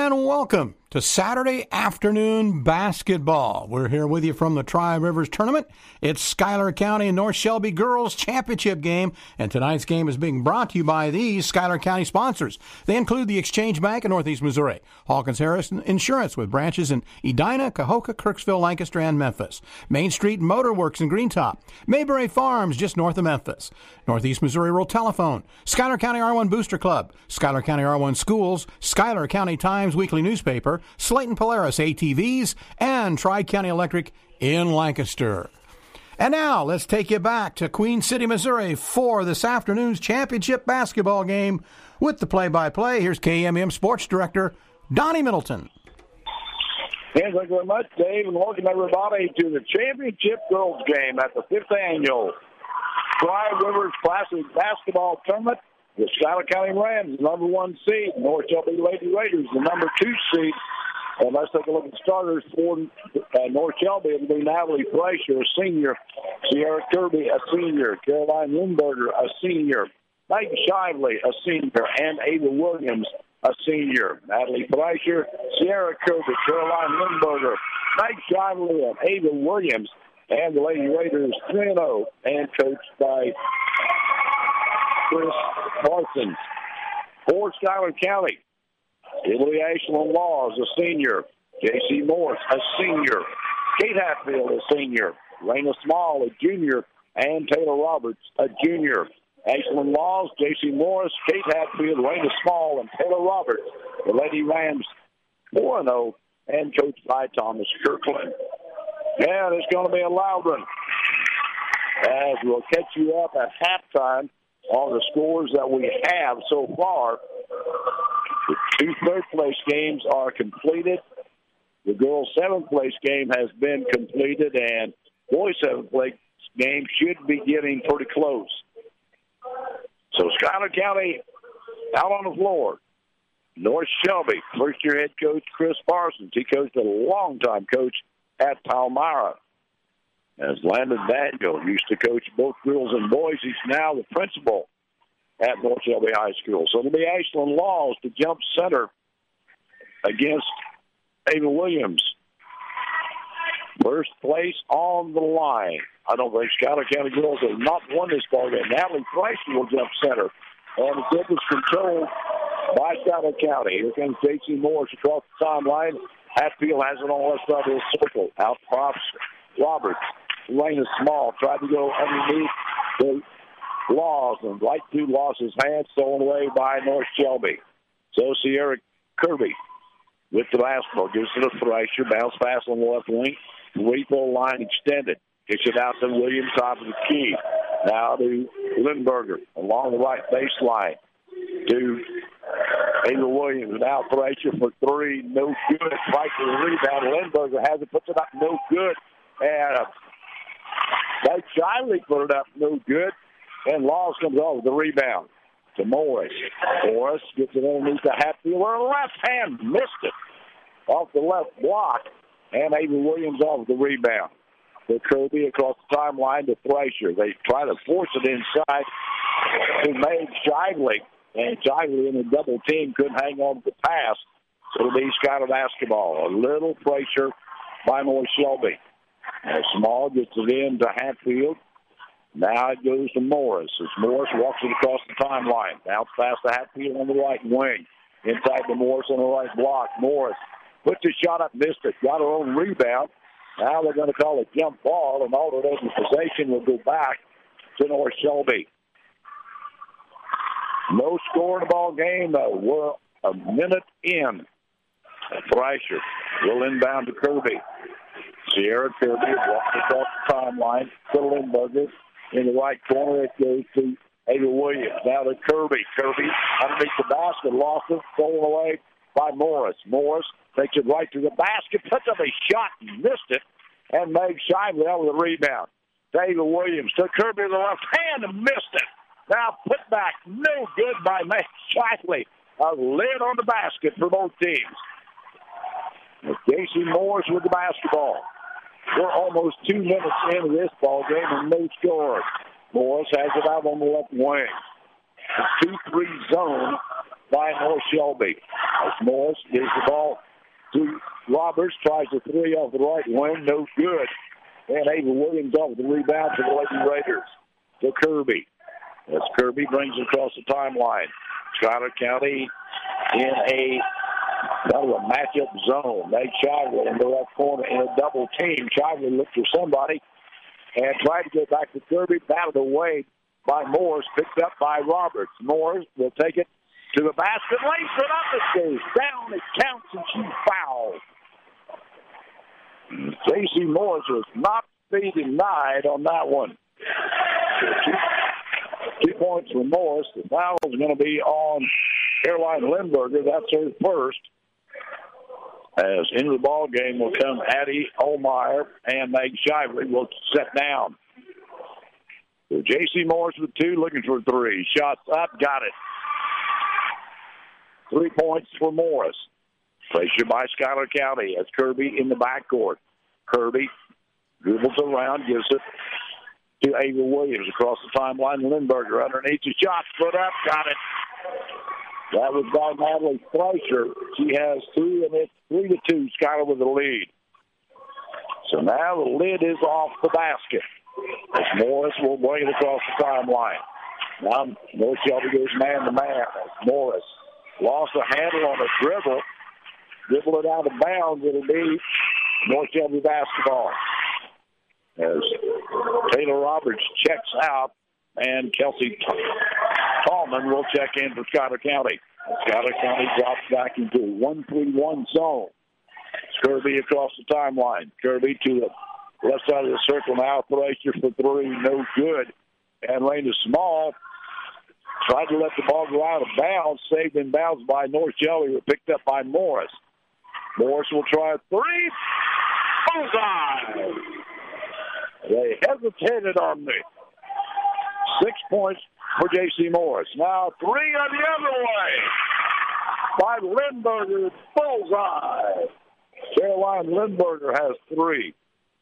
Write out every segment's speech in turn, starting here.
And welcome to Saturday afternoon basketball. We're here with you from the Tri-Rivers Tournament. It's Schuyler County and North Shelby Girls Championship game, and tonight's game is being brought to you by these Schuyler County sponsors. They include the Exchange Bank of Northeast Missouri, Hawkins Harrison Insurance with branches in Edina, Cahokia, Kirksville, Lancaster, and Memphis, Main Street Motor Works in Greentop, Mayberry Farms just north of Memphis, Northeast Missouri Rural Telephone, Schuyler County R1 Booster Club, Schuyler County R1 Schools, Schuyler County Times Weekly Newspaper, Slayton Polaris ATVs, and Tri-County Electric in Lancaster. And now, let's take you back to Queen City, Missouri for this afternoon's championship basketball game with the play-by-play. Here's KMM Sports Director Donnie Middleton. Thank you very much, Dave, and welcome everybody to the championship girls game at the 5th annual Tri-Rivers Classic Basketball Tournament. The Schuyler County Rams, the number 1 seed. North Shelby Lady Raiders, the number 2 seed. And let's take a look at the starters for North Shelby. It'll be Natalie Fleischer, a senior. Sierra Kirby, a senior. Caroline Lindberger, a senior. Meg Shively, a senior. And Ava Williams, a senior. Natalie Fleischer, Sierra Kirby, Caroline Lindberger, Meg Shively, and Ava Williams. And the Lady Raiders 3-0 and coached by Chris Parsons. For Schuyler County, it'll be Ashlyn Laws, a senior. J.C. Morris, a senior. Kate Hatfield, a senior. Raina Small, a junior. And Taylor Roberts, a junior. Ashlyn Laws, J.C. Morris, Kate Hatfield, Raina Small, and Taylor Roberts. The Lady Rams 4-0 and coached by Thomas Kirkland. And it's going to be a loud one, as we'll catch you up at halftime on the scores that we have so far. The 2 third-place games are completed. The girls' 7th-place game has been completed, and boys' 7th-place game should be getting pretty close. So Schuyler County out on the floor. North Shelby, first-year head coach Chris Parsons. He coached a long-time coach at Palmyra. As Landon Daniel used to coach both girls and boys, he's now the principal at North Shelby High School. So it'll be Ashlyn Laws to jump center against Ava Williams. First place on the line. I don't think Schuyler County girls have not won this ball game. Natalie Fleischer will jump center. And the tip is controlled by Schuyler County. Here comes J.C. Morris across the timeline. Hatfield has it on the left side of the circle. Out pops Roberts. Raina Small tried to go underneath the Laws, and right through Laws' hands, stolen away by North Shelby. So Sierra Kirby with the basketball. Gives it to Fleischer. Bounce pass on the left wing. Free-throw line extended. Kicks it out to Williams, top of the key. Now to Lindberger along the right baseline to Ava Williams. Now Fleischer for 3. No good. Fight for the rebound. Lindberger has it. Puts it up. No good. And Mike Shively put it up. No good. And Laws comes off with the rebound to Morris. Morris gets it underneath the Hatfield. Her left hand missed it off the left block. And Ava Williams off with the rebound. To Kirby across the timeline to Fleischer. They try to force it inside to Meg Shively. And Shively in a double team couldn't hang on to the pass. So it'll be Schuyler basketball. A little pressure by North Shelby. And Small gets it in to Hatfield. Now it goes to Morris as Morris walks it across the timeline. Bounce pass to Hatfield on the right wing. Inside to Morris on the right block. Morris puts his shot up, missed it. Got her own rebound. Now they're going to call a jump ball, and alternating possession will go back to North Shelby. No score in the ball game, though. We're a minute in. Fleischer will inbound to Kirby. Sierra Kirby walks across the timeline. To Lindberger. In the right corner, it goes to Ava Williams. Now to Kirby. Kirby underneath the basket. Lost it. Stolen away by Morris. Morris takes it right to the basket. Puts up a shot. Missed it. And Meg Shively out with a rebound. Ava Williams to Kirby in the left hand and missed it. Now put back. No good by Meg Shively. A lid on the basket for both teams. J.C. Morris with the basketball. We're almost 2 minutes into this ball game and no score. Morris has it out on the left wing. The 2-3 zone by North Shelby. As Morris gives the ball to Roberts, tries a three off the right wing, no good. And Ava Williams off the rebound for the Lady Raiders to Kirby. As Kirby brings it across the timeline. Schuyler County in a matchup zone. Meg Shively in the left corner in a double team. Shively looked for somebody and tried to get back to Kirby. Batted away by Morris, picked up by Roberts. Morris will take it to the basket, lays it up, it goes down, it counts, and she fouls. J.C. Morris was not be denied on that one. 2 points for Morris. The foul is going to be on Caroline Lindberger. That's her first. As into the ball game will come Addie Olmeyer, and Meg Shively will set down. So J.C. Morris with 2, looking for 3. Shots up, got it. 3 points for Morris. Pressure by Schuyler County as Kirby in the backcourt. Kirby dribbles around, gives it to Ava Williams across the timeline. Lindberger underneath the shot, put up, got it. That was by Natalie Fleischer. She has 2, and it's 3-2. Schuyler with the lead. So now the lid is off the basket. As Morris will bring it across the timeline. Now North Shelby goes man-to-man. Morris lost a handle on a dribble. Dribble it out of bounds. It'll be North Shelby basketball. As Taylor Roberts checks out, and Kelsey Tallman will check in for Schuyler County. Schuyler County drops back into a 1-3-1 zone. Kirby across the timeline. Kirby to the left side of the circle now. Fleischer for 3, no good. And Raina Small tried to let the ball go out of bounds, saved in bounds by North Shelby, picked up by Morris. Morris will try a 3. Bullseye! They hesitated on me. 6 points for J.C. Morris. Now 3 on the other way by Lindberger. Bullseye! Caroline Lindberger has 3.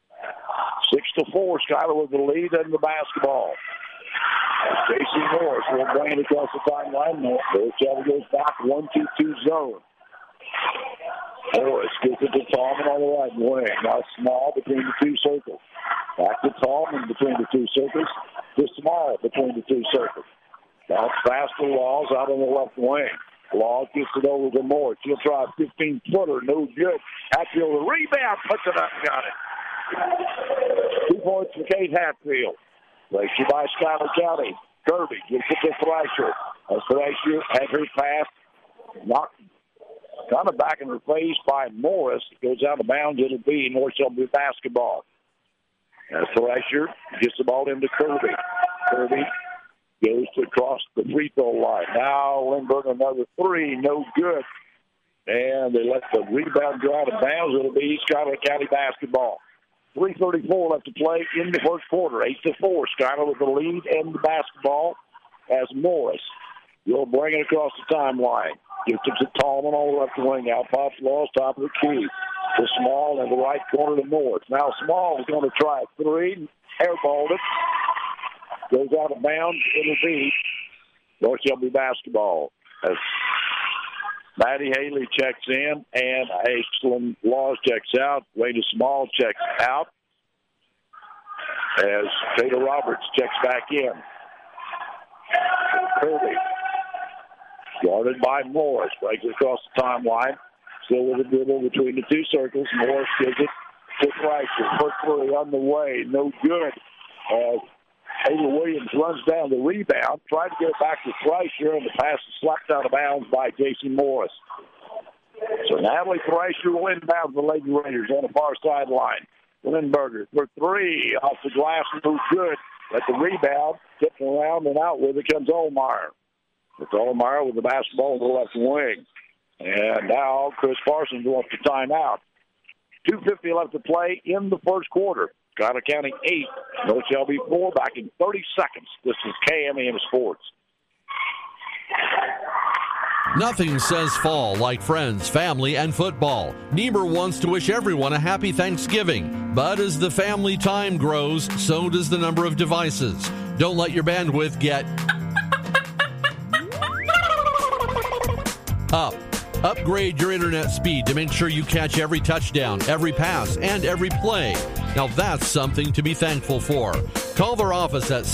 6-4. Schuyler with the lead in the basketball. J.C. Morris will bring it across the timeline. North Shelby goes back 1-2-2 zone. Morris gets it to Tallman on the right wing. Now Small between the 2 circles. Back to Tallman between the 2 circles. To Small between the 2 circles. Now it's fast to Laws out on the left wing. Laws gets it over to Morris. She'll try a 15-footer. No good. Hatfield, the rebound, puts it up, got it. 2 points for Kate Hatfield. Fleischer by Schuyler County. Kirby gives it to Fleischer. As Fleischer had her pass knocked kind of back in her face by Morris. It goes out of bounds. It'll be North Shelby basketball. As Fleischer gets the ball into Kirby. Kirby goes to across the free throw line. Now Lindbergh another 3, no good. And they let the rebound go out of bounds. It'll be Schuyler County basketball. 3:34 left to play in the first quarter. 8-4. Schuyler with the lead in the basketball as Morris will bring it across the timeline. Gives it to Tallman on the left wing. Out pops Laws, top of the key. To Small in the right corner to Morris. Now Small is going to try a 3. Airballed it. Goes out of bounds. It'll be North Shelby basketball. As Maddie Haley checks in and Aislinn Laws checks out. Raina Small checks out as Taylor Roberts checks back in. Kirby guarded by Morris. Breaks it across the timeline. Still with a dribble between the 2 circles. Morris gives it to Fleischer. First 3 on the way. No good. Ava Williams runs down the rebound. Tried to get it back to Fleischer, and the pass is slapped out of bounds by J.C. Morris. So Natalie Fleischer will inbound the Lady Raiders on the far sideline. Lindberger for 3 off the glass. No good. At the rebound, tipped around and out with it comes Olmeyer. It's Olmeyer with the basketball in the left wing. And now Chris Parsons wants the timeout. 2:50 left to play in the first quarter. Schuyler County 8, North Shelby 4, back in 30 seconds. This is KMEM Sports. Nothing says fall like friends, family, and football. Niebuhr wants to wish everyone a happy Thanksgiving. But as the family time grows, so does the number of devices. Don't let your bandwidth get Up. Upgrade your internet speed to make sure you catch every touchdown, every pass, and every play. Now that's something to be thankful for. Call their office at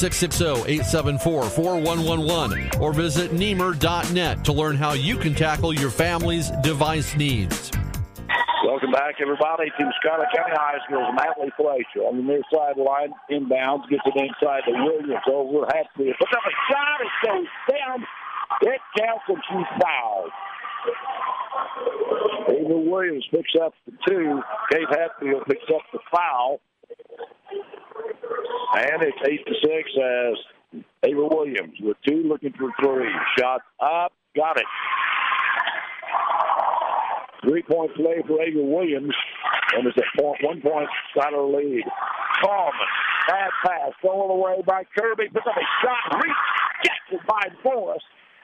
660-874-4111 or visit Niemer.net to learn how you can tackle your family's device needs. Welcome back, everybody, to Schuyler County High School's Natalie Fleischer on the near sideline. Inbounds, gets it inside to Williams over Hatfield. Puts up a shot, it goes down. It counts and she's fouled. Ava Williams picks up the 2. Kate Hatfield picks up the foul. And it's 8-6 as Ava Williams with 2 looking for 3. Shot up, got it. 3-point play for Ava Williams, and it's a 1-point Schuyler lead. Coleman, bad pass, stolen away by Kirby, puts up a shot, rejected by Forrest.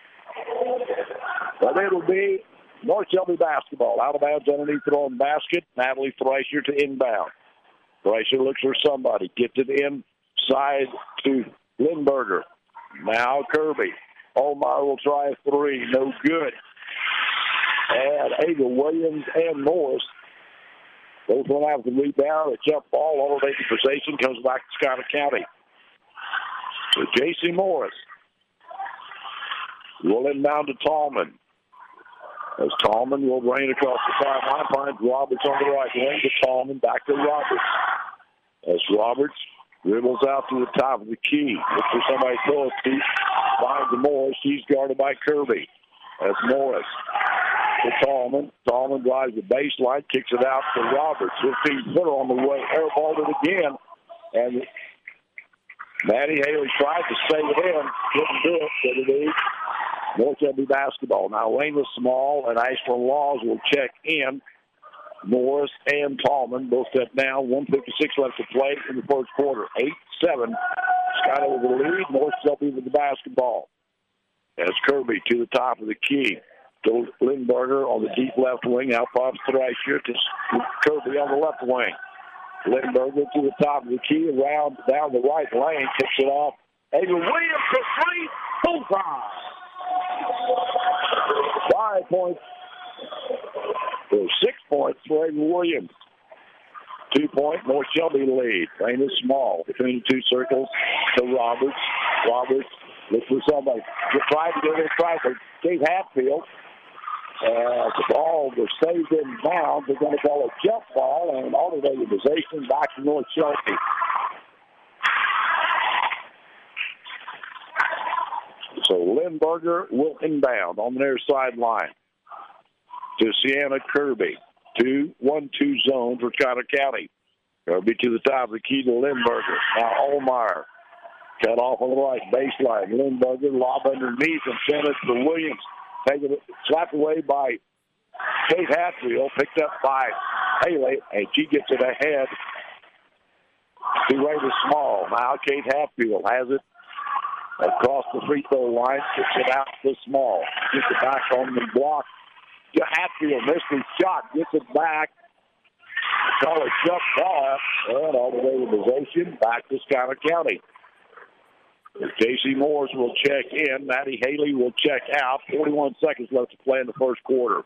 But it'll be North Shelby basketball. Out of bounds underneath the own basket. Natalie Fleischer to inbound. Fleischer looks for somebody, gets it inside to Lindberger. Now Kirby. Omar will try a 3, no good. And Ava Williams and Morris both went out with the rebound. A jump ball, all of possession comes back to Schuyler County. So J.C. Morris will inbound to Tallman. As Tallman will rain across the sideline, finds Roberts on the right wing to Tallman, back to Roberts. As Roberts dribbles out to the top of the key. Looks for somebody to throw it to. Finds Morris. She's guarded by Kirby. As Morris to Tallman. Tallman drives the baseline, kicks it out to Roberts. 15-footer on the way, airballed it again. And Maddie Haley tried to save it in. Couldn't do it, but it is North Shelby basketball. Now, Weymouth Small and Ashland Laws will check in. Morris and Tallman both step down. 1:56 left to play in the first quarter. 8-7. Schuyler with the lead. North Shelby with the basketball. As Kirby to the top of the key. To Lindberger on the deep left wing. Out pops Thrasher to Kirby on the left wing. Lindberger to the top of the key. Around down the right lane. Kicks it off. Ava Williams for 3. Bullseye. 5 points. 6 points for Ava Williams. 2-point North Shelby lead. Weymouth Small between the two circles to Roberts. Roberts looks for somebody. They tried to get it. Tried for Kate Hatfield. The ball was saved in bounds. They're going to call a jump ball and alternating possession back to North Shelby. So Lindberger will inbound on the near sideline to Sienna Kirby. 2-1-2 zone for Schuyler County. Kirby to the top of the key to Lindberger. Now Olmeyer cut off on the right baseline. Lindberger lob underneath and sent it to Williams. Taken it, slapped away by Kate Hatfield, picked up by Haley, and she gets it ahead to Weymouth Small. Now Kate Hatfield has it across the free throw line, kicks it out to Small. Gets it back on the block. Hatfield missed his shot, gets it back. Call a jump ball, and all the way to possession, back to Schuyler County. J.C. Morris will check in. Maddie Haley will check out. 41 seconds left to play in the first quarter.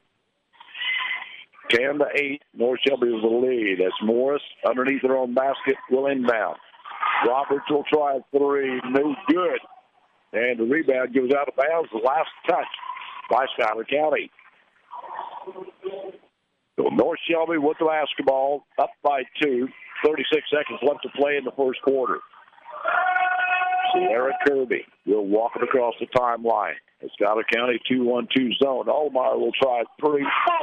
10-8, North Shelby is the lead. As Morris, underneath their own basket, will inbound. Roberts will try a 3. No good. And the rebound goes out of bounds. The last touch by Schuyler County. So North Shelby with the basketball, up by 2. 36 seconds left to play in the first quarter. Sierra Kirby will walk it across the timeline. It's Schuyler County 2-1-2 zone. Olmeyer will try 3.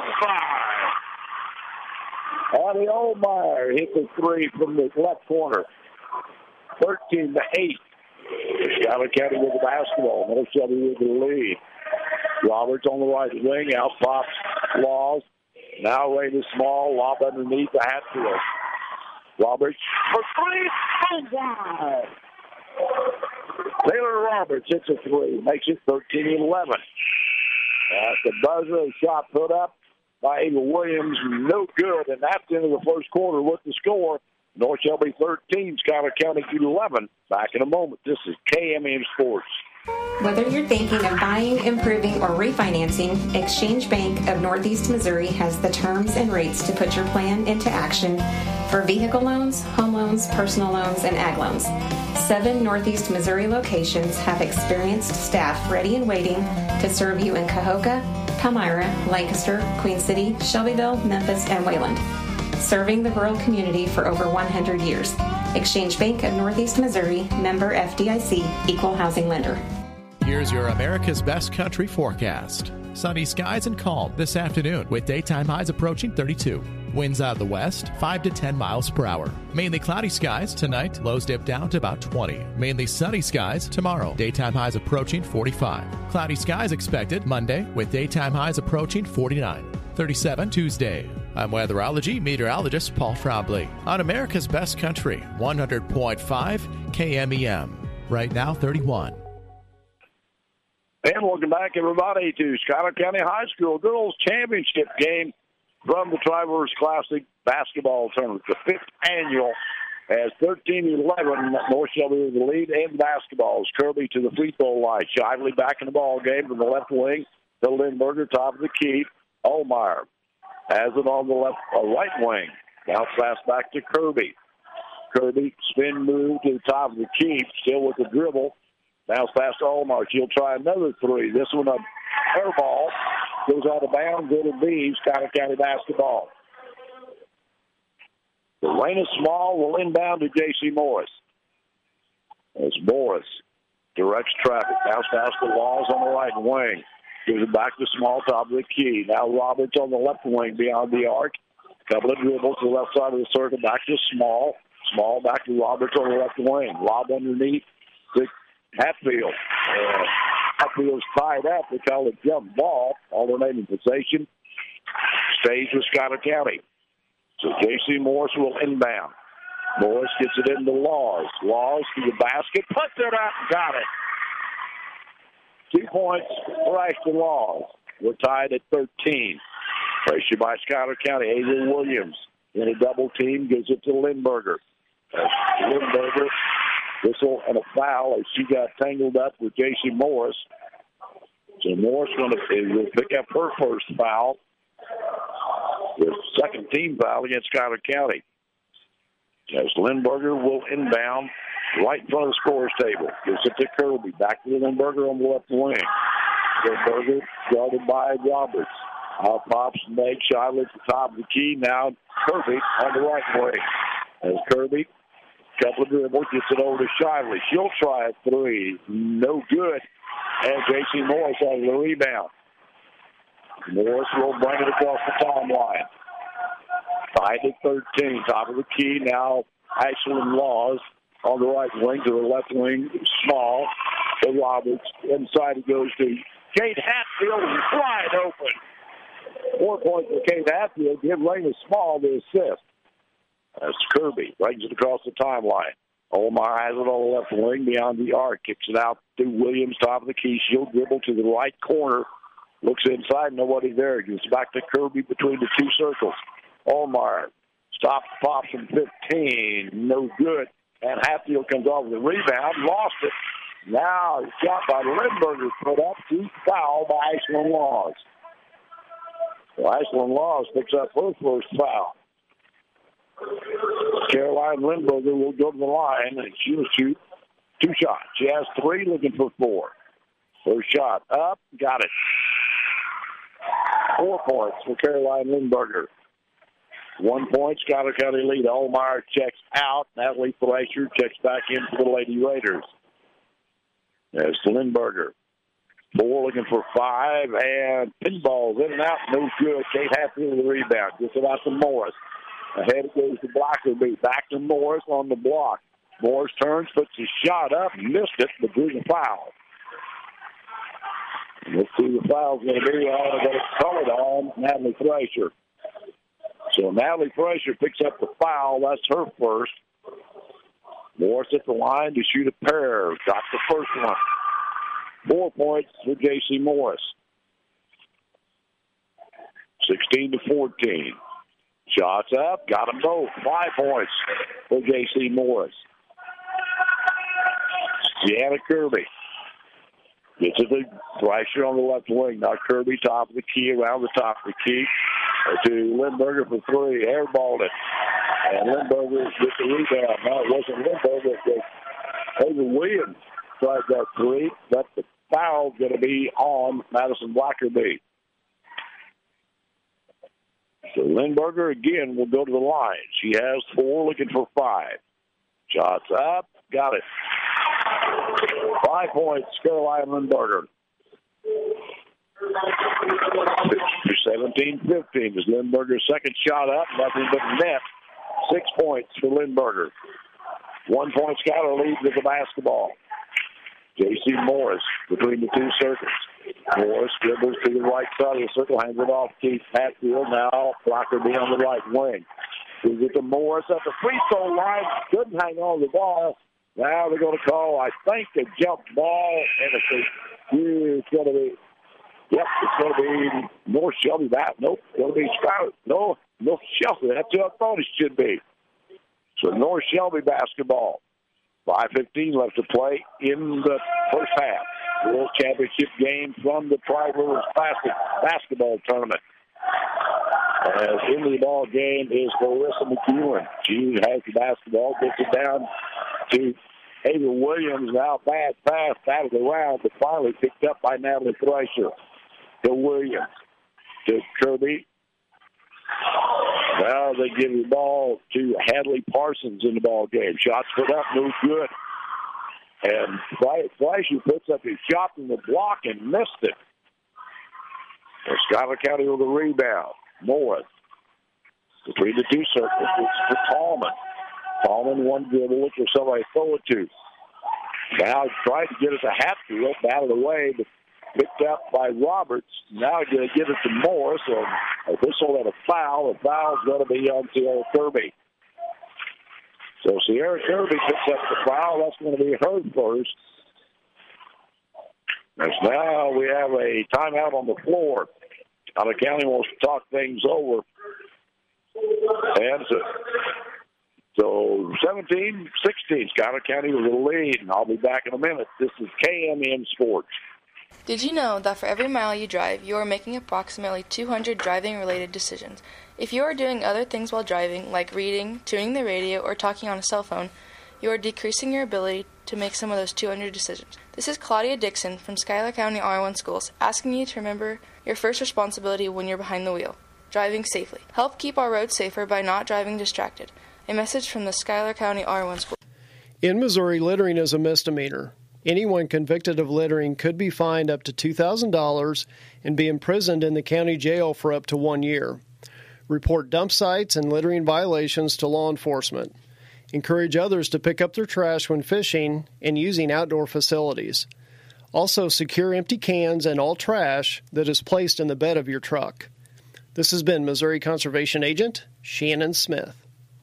Abby Olmeyer hits a 3 from the left corner. 13-8. Schuyler County with the basketball. North Shelby with the lead. Roberts on the right wing. Out pops Laws. Now Weymouth Small. Lob underneath the Hatfield. Roberts for 3. Taylor Roberts hits a 3. Makes it 13-11. At the buzzer, a shot put up by Ava Williams. No good. And that's the end of the first quarter with the score. North Shelby 13, Schuyler County 11. Back in a moment. This is KMM Sports. Whether you're thinking of buying, improving, or refinancing, Exchange Bank of Northeast Missouri has the terms and rates to put your plan into action for vehicle loans, home loans, personal loans, and ag loans. 7 Northeast Missouri locations have experienced staff ready and waiting to serve you in Cahokia, Palmyra, Lancaster, Queen City, Shelbyville, Memphis, and Wayland. Serving the rural community for over 100 years. Exchange Bank of Northeast Missouri, member FDIC, equal housing lender. Here's your America's Best Country forecast. Sunny skies and calm this afternoon with daytime highs approaching 32. Winds out of the west, 5 to 10 miles per hour. Mainly cloudy skies tonight, lows dip down to about 20. Mainly sunny skies tomorrow, daytime highs approaching 45. Cloudy skies expected Monday with daytime highs approaching 49. 37 Tuesday. I'm weatherology meteorologist Paul Frombley on America's Best Country, 100.5 KMEM. Right now, 31. And welcome back, everybody, to Schuyler County High School Girls Championship game from the Tri-Rivers Classic Basketball Tournament. The 5th annual as 13-11. North Shelby with the lead in basketballs. Kirby to the free throw line. Shively back in the ball game from the left wing to Lindberger, top of the key. Olmeyer has it on the right wing. Bounce pass back to Kirby. Kirby spin move to the top of the key, still with the dribble. Bounce pass to Olmeyer. She'll try another three. This one a air ball. Goes out of bounds. It'll be Schuyler County basketball. The Raina Small will inbound to J.C. Morris. As Morris directs traffic. Bounce pass to Laws on the right wing. Gives it back to Small, top of the key. Now Roberts on the left wing beyond the arc. Couple of dribbles to the left side of the circle. Back to Small. Small back to Roberts on the left wing. Lob underneath to Hatfield. Hatfield's tied up. They call it jump ball. Alternating possession stays with Schuyler County. So J.C. Morris will inbound. Morris gets it into Laws. Laws to the basket. Puts it up. Got it. 2 points for Ashton Laws. We're tied at 13. Pressure by Schuyler County. Adrian Williams in a double team gives it to Lindberger. Lindberger, whistle and a foul as she got tangled up with J.C. Morris. So Morris will pick up her first foul. The second team foul against Schuyler County. As Lindberger will inbound right in front of the scorer's table. Gives it to Kirby. Back to Lindberger on the left wing. Lindberger guarded by Roberts. Out pops Meg Shiley at the top of the key. Now Kirby on the right wing. As Kirby, couple of dribbles, gets it over to Shiley. She'll try a three. No good. And J.C. Morris has the rebound. Morris will bring it across the timeline. 5 at 13. Top of the key. Now Ashland Laws on the right wing to the left wing. Small to Roberts. Inside it goes to Kate Hatfield. Wide open. 4 points for Kate Hatfield. Give Raina Small the assist. That's Kirby. Brings it across the timeline. Olmeyer has it on the left wing beyond the arc. Kicks it out to Williams, top of the key. She'll dribble to the right corner. Looks inside. Nobody there. Gives back to Kirby between the two circles. Olmeyer stops, pops from 15. No good. And Hatfield comes off with a rebound. Lost it. Now shot by Lindberger put up. Two foul by Ashland Laws. So Ashland Laws picks up her first foul. Caroline Lindberger will go to the line, and she'll shoot 2 shots. She has 3, looking for 4. First shot up, got it. 4 points for Caroline Lindberger. 1 point, Schuyler County lead. Olmeyer checks out. Natalie Fleischer checks back in for the Lady Raiders. There's Lindberger. 4 looking for 5, and pinballs in and out, no good. Kate Hatfield with the rebound. Gets it out to Morris. Ahead it goes to Blackerby. Back to Morris on the block. Morris turns, puts his shot up, missed it, but drew the foul. Let's see the foul's going to be on. They're going to call it on Natalie Fleischer. So Natalie Fleischer picks up the foul. That's her first. Morris at the line to shoot a pair. Got the first one. 4 points for J.C. Morris. 16-14. Shots up. Got them both. 5 points for J.C. Morris. Deanna Kirby. Gets it to Fleischer on the left wing. Now Kirby, top of the key, around the top of the key. To Lindberger for three. Airballed it. And Lindberger gets the rebound. Now it wasn't Lindberger. It was Avery Williams tried that three. But the foul's going to be on Madison Blackerby. So Lindberger again will go to the line. She has 4, looking for 5. Shots up. Got it. 5 points, Caroline Lindberger. 17-15 is Lindberger's second shot up. Nothing but net. 6 points for Lindberger. 1 point Schuyler leads with the basketball. J.C. Morris between the two circles. Morris dribbles to the right side of the circle, hands it off Keith Hatfield. Now Blackerby on the right wing. We get to Morris at the free throw line. Couldn't hang on to the ball. Now they're going to call, I think, a jump ball. And it's going to be, it's going to be North Shelby back. Nope, it's going to be Schuyler. No, North Shelby. That's who I thought it should be. So North Shelby basketball. 5:15 left to play in the first half. World Championship game from the Tri-Rivers Classic basketball tournament. As into the ball game is Marissa McEwen. She has the basketball, gets it down to Ava Williams. Now bad pass out of the round, but finally picked up by Natalie Fleischer. To Williams. To Kirby. Now they give the ball to Hadley Parsons in the ball game. Shots put up, no good. And Fleischer puts up his shot in the block and missed it. And Schuyler County with a rebound. Morris between the two circles. It's for Tallman. Tallman one dribble, look for somebody to throw it to. Now tried to get it to Hatfield, out of the way, but picked up by Roberts. Now going to give it to Morris. So whistle at a foul. The foul's going to be on Sierra Kirby. So Sierra Kirby picks up the foul. That's going to be her first. As now we have a timeout on the floor. Schuyler County wants to talk things over. And so 17-16, Schuyler County with a lead. And I'll be back in a minute. This is KMN Sports. Did you know that for every mile you drive, you are making approximately 200 driving-related decisions? If you are doing other things while driving, like reading, tuning the radio, or talking on a cell phone, you are decreasing your ability to make some of those 200 decisions. This is Claudia Dixon from Schuyler County R1 Schools, asking you to remember your first responsibility when you're behind the wheel: driving safely. Help keep our roads safer by not driving distracted. A message from the Schuyler County R1 School. In Missouri, littering is a misdemeanor. Anyone convicted of littering could be fined up to $2,000 and be imprisoned in the county jail for up to 1 year. Report dump sites and littering violations to law enforcement. Encourage others to pick up their trash when fishing and using outdoor facilities. Also, secure empty cans and all trash that is placed in the bed of your truck. This has been Missouri Conservation Agent Shannon Smith.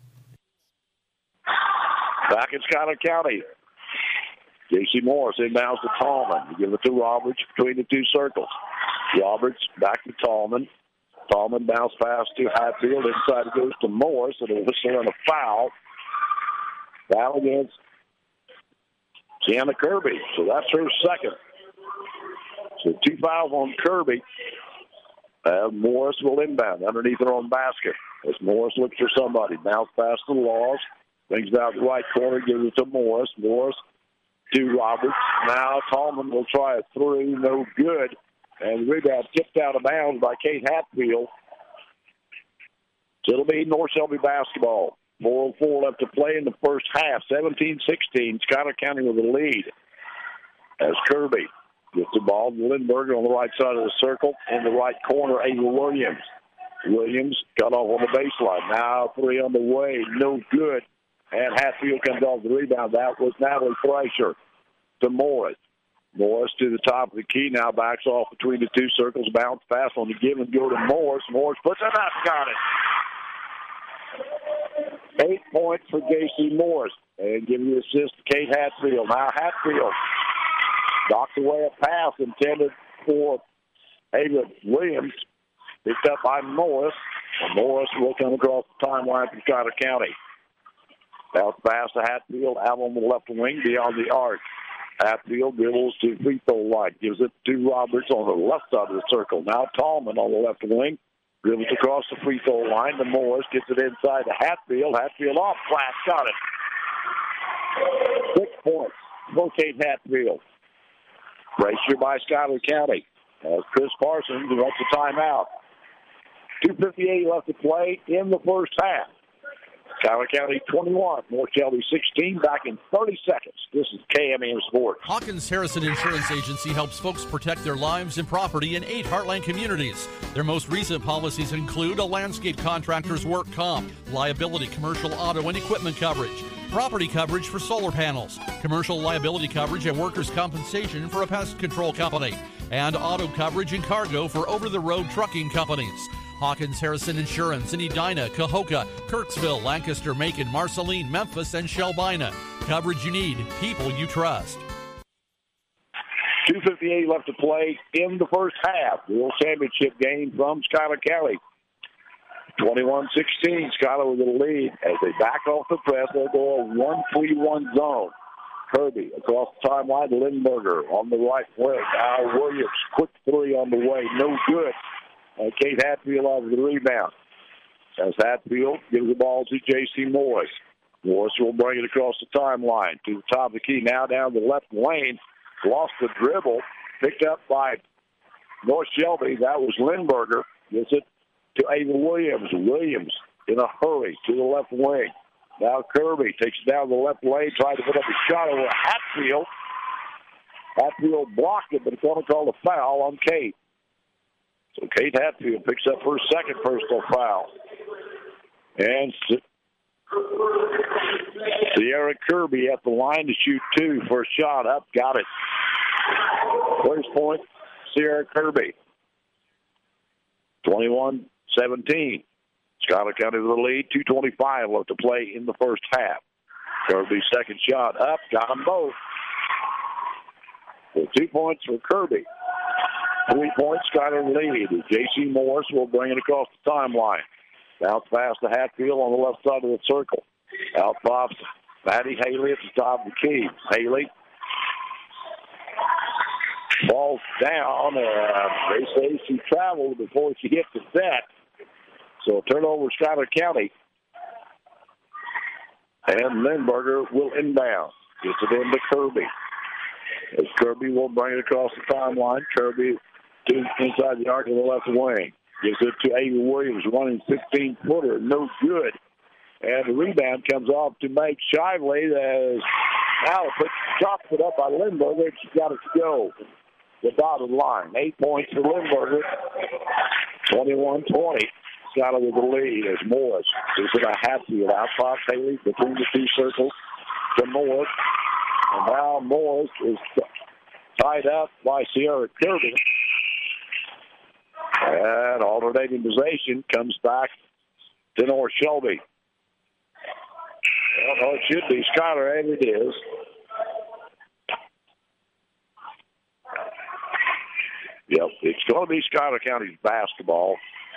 Back in Schuyler County. J.C. Morris inbounds to Tallman. You give it to Roberts between the two circles. Roberts back to Tallman. Tallman bounce pass to Hatfield. Inside it goes to Morris. And a whistle and a foul. Foul against Sienna Kirby. So that's her second. So 2 fouls on Kirby. Morris will inbound underneath her own basket. As Morris looks for somebody. Bounce pass to Laws. Brings it out the right corner. Gives it to Morris. Morris to Roberts. Now Tallman will try a three. No good. And the rebound tipped out of bounds by Kate Hatfield. So it'll be North Shelby basketball. 4:04 left to play in the first half. 17-16. Schuyler County with the lead. As Kirby gets the ball to Lindberger on the right side of the circle. In the right corner, Ava Williams. Williams cut off on the baseline. Now three on the way. No good. And Hatfield comes off the rebound. That was Natalie Fleischer to Morris. Morris to the top of the key. Now backs off between the two circles. Bounce pass on the give and go to Morris. Morris puts it up. Got it. 8 points for J.C. Morris. And giving the assist to Kate Hatfield. Now Hatfield knocks away a pass intended for Ava Williams. Picked up by Morris. And Morris will come across the timeline from Schuyler County. Bounce pass to Hatfield out on the left wing beyond the arc. Hatfield dribbles to free throw line. Gives it to Roberts on the left side of the circle. Now Tallman on the left wing. Dribbles across the free throw line to Morris. Gets it inside to Hatfield. Hatfield off glass. Got it. 6 points for Kate Hatfield. Pressure by Schuyler County. As Chris Parsons wants a timeout. 2:58 left to play in the first half. Schuyler County 21, North Shelby 16, back in 30 seconds. This is KMEM Sports. Hawkins Harrison Insurance Agency helps folks protect their lives and property in 8 Heartland communities. Their most recent policies include a landscape contractor's work comp, liability, commercial auto and equipment coverage, property coverage for solar panels, commercial liability coverage and workers' compensation for a pest control company, and auto coverage and cargo for over-the-road trucking companies. Hawkins Harrison Insurance in Edina, Cahokia, Kirksville, Lancaster, Macon, Marceline, Memphis, and Shelbina. Coverage you need, people you trust. 2:58 left to play in the first half. The World Championship game from Schuyler County. 21-16, Schuyler with the lead. As they back off the press, they'll go a 1-3-1 zone. Kirby across the timeline, Lindberger on the right wing. Now Williams, quick three on the way, no good. Kate Hatfield off the rebound. As Hatfield gives the ball to J.C. Morris. Morris will bring it across the timeline to the top of the key. Now down the left lane. Lost the dribble. Picked up by North Shelby. That was Lindberger. Gives it to Ava Williams. Williams in a hurry to the left wing. Now Kirby takes it down the left lane. Tries to put up a shot over Hatfield. Hatfield blocked it, but it's going to call a foul on Kate. So Kate Hatfield picks up her second personal foul. And Sierra Kirby at the line to shoot 2 for a shot up. Got it. First point, Sierra Kirby. 21-17. Schuyler County with the lead. 2:25 left to play in the first half. Kirby's second shot up. Got them both. So 2 points for Kirby. 3 points, Schuyler lead. J.C. Morris will bring it across the timeline. Bounce pass to Hatfield on the left side of the circle. Out pops Maddie Haley at the top of the key. Haley falls down. They say she traveled before she hit the net. So a turnover, Schuyler County. And Lindberger will inbound. Gets it into Kirby. As Kirby will bring it across the timeline. Kirby to inside the arc of the left wing. Gives it to Ava Williams, running 15-footer. No good. And the rebound comes off to Meg Shively. As now chops it up by Lindberger. She's got it to go. The dotted line. 8 points for Lindberger. 21-20. Schuyler with the lead as Morris gives it a Hatfield. Out top Haley between the two circles to Morris. And now Morris is tied up by Sierra Kirby. And alternating possession comes back to North Shelby. Well, no, it should be Schuyler, and it is. Yep, it's going to be Schuyler County's basketball.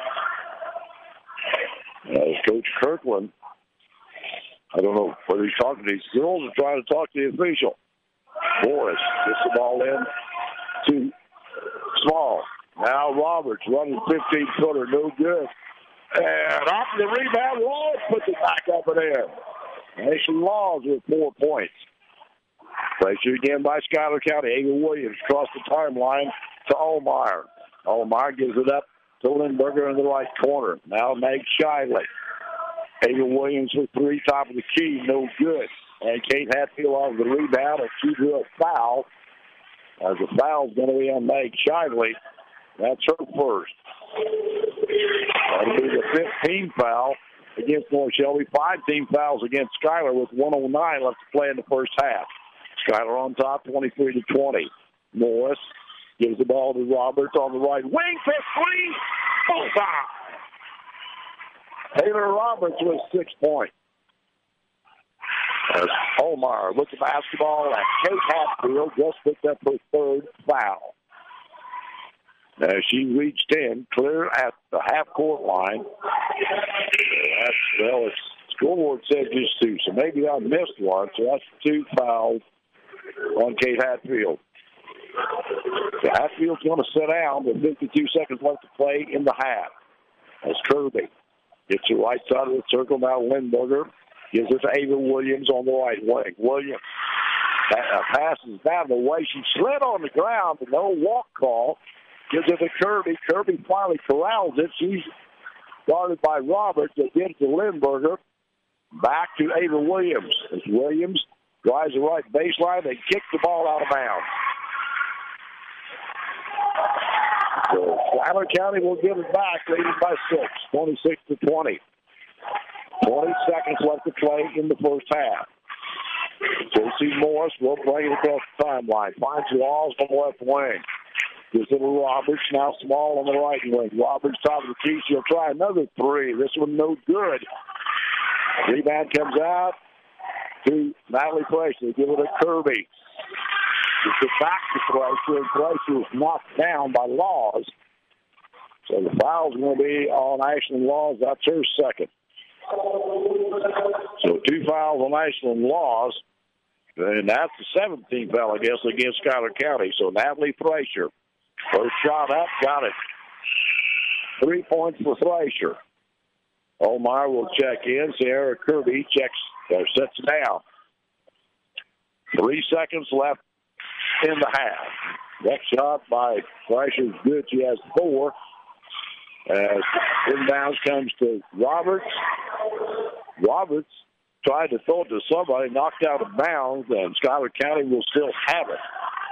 As Coach Kirkland, I don't know whether he's talking to these girls or trying to talk to the official. Morris gets the ball in to Small. Now Roberts running 15-footer, no good. And off the rebound, Laws puts it back up in there. Nation Laws with 4 points. Pressure again by Schuyler County. Ava Williams across the timeline to Allmeyer. Allmeyer gives it up to Lindberger in the right corner. Now Meg Shively. Ava Williams with 3, top of the key, no good. And Kate Hatfield off the rebound, and she drew a foul. As the foul's going to be on Meg Shively. That's her first. That'll be the 15th foul against North Shelby. 5 team fouls against Schuyler with 1:09 left to play in the first half. Schuyler on top, 23-20. Morris gives the ball to Roberts on the right wing for 3. Bullseye! Taylor Roberts with 6 points. As Allmeyer with the basketball, and Kate Hatfield just picked up her 3rd foul. She reached in, clear at the half-court line. The scoreboard said just 2, so maybe I missed one. So that's 2 fouls on Kate Hatfield. So Hatfield's going to sit down with 52 seconds left to play in the half. As Kirby gets the right side of the circle. Now Lindberger gives it to Ava Williams on the right wing. Williams passes down the way. She slid on the ground, but no walk call. Gives it to Kirby. Kirby finally corrals it. She's guarded by Roberts. It gives to Lindberger. Back to Ava Williams. As Williams drives the right baseline, they kick the ball out of bounds. So Schuyler County will give it back, leading by 6, 26-20. 20 seconds left to play in the first half. J.C. Morris will bring it across the timeline. Finds Laws on the left wing. Gives it to Roberts, now Small on the right wing. Roberts top of the key. She'll try another three. This one no good. Rebound comes out to Natalie Frazier. Give it to Kirby. Gets it back to Frazier, and Frazier is knocked down by Laws. So the foul's going to be on Ashland Laws. That's her second. So 2 fouls on Ashland Laws. And that's the 17th foul, I guess, against Schuyler County. So Natalie Frazier, first shot up, got it. 3 points for Frazier. Olmeyer will check in. Sierra Kirby sets it down. 3 seconds left in the half. Next shot by Frazier is good. She has 4. As inbounds comes to Roberts. Roberts tried to throw it to somebody, knocked out of bounds, and Schuyler County will still have it.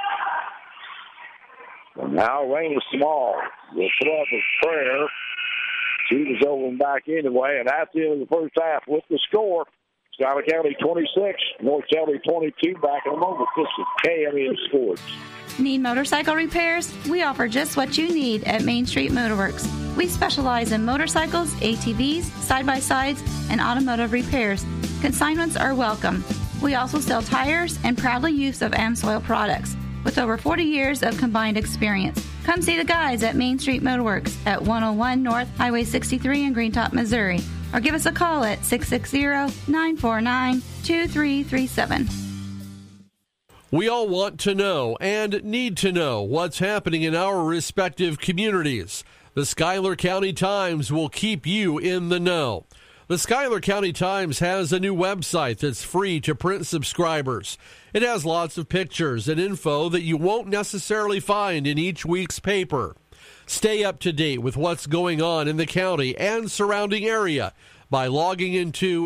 And now Raina Small will throw up a prayer. She was over and back anyway, and that's the end of the first half with the score. Schuyler County 26, North Shelby 22. Back in a moment. This is KMEM Sports. Need motorcycle repairs? We offer just what you need at Main Street Motorworks. We specialize in motorcycles, ATVs, side-by-sides, and automotive repairs. Consignments are welcome. We also sell tires and proudly use of AmSoil products. With over 40 years of combined experience. Come see the guys at Main Street Motorworks at 101 North Highway 63 in Greentop, Missouri. Or give us a call at 660-949-2337. We all want to know and need to know what's happening in our respective communities. The Schuyler County Times will keep you in the know. The Schuyler County Times has a new website that's free to print subscribers. It has lots of pictures and info that you won't necessarily find in each week's paper. Stay up to date with what's going on in the county and surrounding area by logging into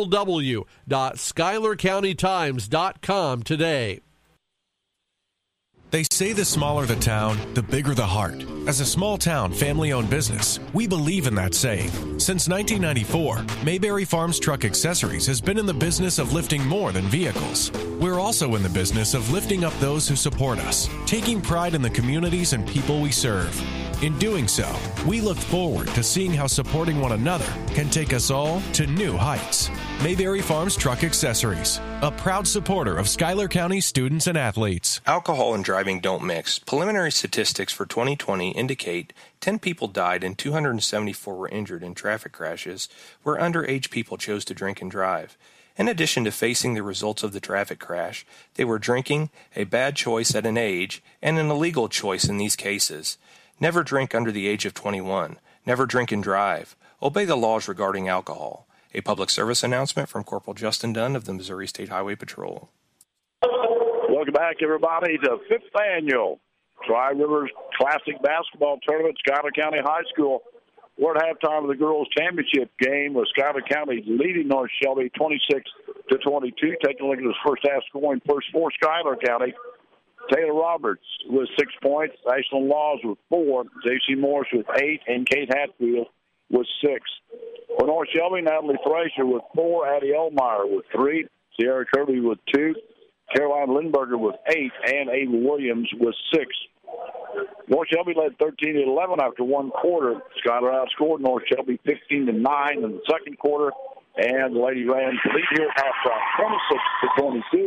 www.schuylercountytimes.com today. They say the smaller the town, the bigger the heart. As a small-town, family-owned business, we believe in that saying. Since 1994, Mayberry Farms Truck Accessories has been in the business of lifting more than vehicles. We're also in the business of lifting up those who support us, taking pride in the communities and people we serve. In doing so, we look forward to seeing how supporting one another can take us all to new heights. Mayberry Farms Truck Accessories, a proud supporter of Schuyler County students and athletes. Alcohol and driving don't mix. Preliminary statistics for 2020 indicate 10 people died and 274 were injured in traffic crashes where underage people chose to drink and drive. In addition to facing the results of the traffic crash, they were drinking, a bad choice at an age, and an illegal choice in these cases. Never drink under the age of 21. Never drink and drive. Obey the laws regarding alcohol. A public service announcement from Corporal Justin Dunn of the Missouri State Highway Patrol. Welcome back, everybody, to 5th Annual Tri-Rivers Classic Basketball Tournament, Schuyler County High School. We're at halftime of the girls' championship game with Schuyler County leading North Shelby 26-22. Taking a look at this first half scoring first for Schuyler County. Taylor Roberts with 6 points, Ashland Laws with 4, J.C. Morris with 8, and Kate Hatfield with 6. For North Shelby, Natalie Frazier with 4, Addie Olmeyer with 3, Sierra Kirby with 2, Caroline Lindberger with 8, and Ava Williams with 6. North Shelby led 13-11 after one quarter. Schuyler outscored North Shelby 15-9 in the second quarter, and the Lady Rams lead here at halftime 26-22.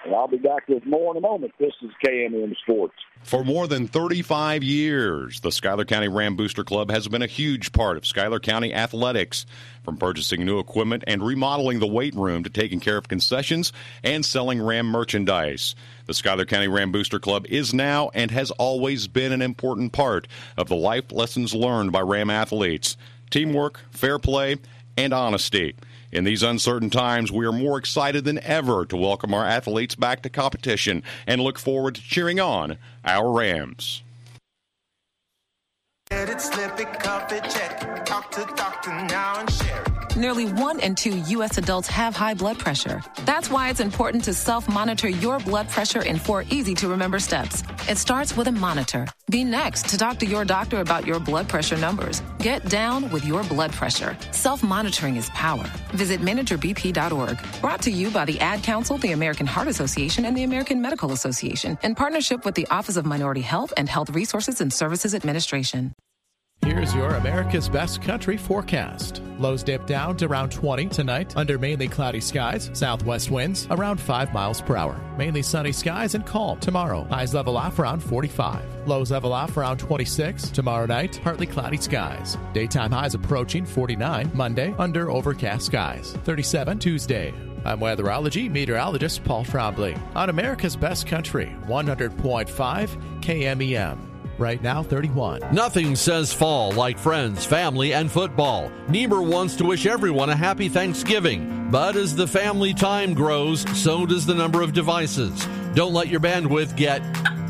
And I'll be back with more in a moment. This is KMM Sports. For more than 35 years, the Schuyler County Ram Booster Club has been a huge part of Schuyler County athletics, from purchasing new equipment and remodeling the weight room to taking care of concessions and selling Ram merchandise. The Schuyler County Ram Booster Club is now and has always been an important part of the life lessons learned by Ram athletes: teamwork, fair play, and honesty. In these uncertain times, we are more excited than ever to welcome our athletes back to competition and look forward to cheering on our Rams. Nearly 1 in 2 U.S. adults have high blood pressure. That's why it's important to self-monitor your blood pressure in 4 easy-to-remember steps. It starts with a monitor. Be next to talk to your doctor about your blood pressure numbers. Get down with your blood pressure. Self-monitoring is power. Visit managerbp.org. Brought to you by the Ad Council, the American Heart Association, and the American Medical Association, in partnership with the Office of Minority Health and Health Resources and Services Administration. Here's your America's Best Country forecast. Lows dip down to around 20 tonight under mainly cloudy skies. Southwest winds around 5 miles per hour. Mainly sunny skies and calm tomorrow. Highs level off around 45. Lows level off around 26. Tomorrow night, partly cloudy skies. Daytime highs approaching 49. Monday, under overcast skies. 37 Tuesday. I'm weatherology meteorologist Paul Trombley on America's Best Country, 100.5 KMEM. Right now, 31. Nothing says fall like friends, family, and football. Niemer wants to wish everyone a happy Thanksgiving. But as the family time grows, so does the number of devices. Don't let your bandwidth get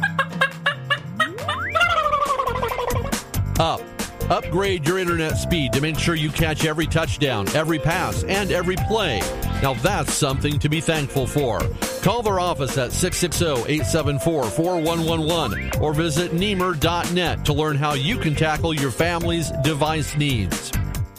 up. Upgrade your internet speed to make sure you catch every touchdown, every pass, and every play. Now that's something to be thankful for. Call their office at 660-874-4111 or visit Niemer.net to learn how you can tackle your family's device needs.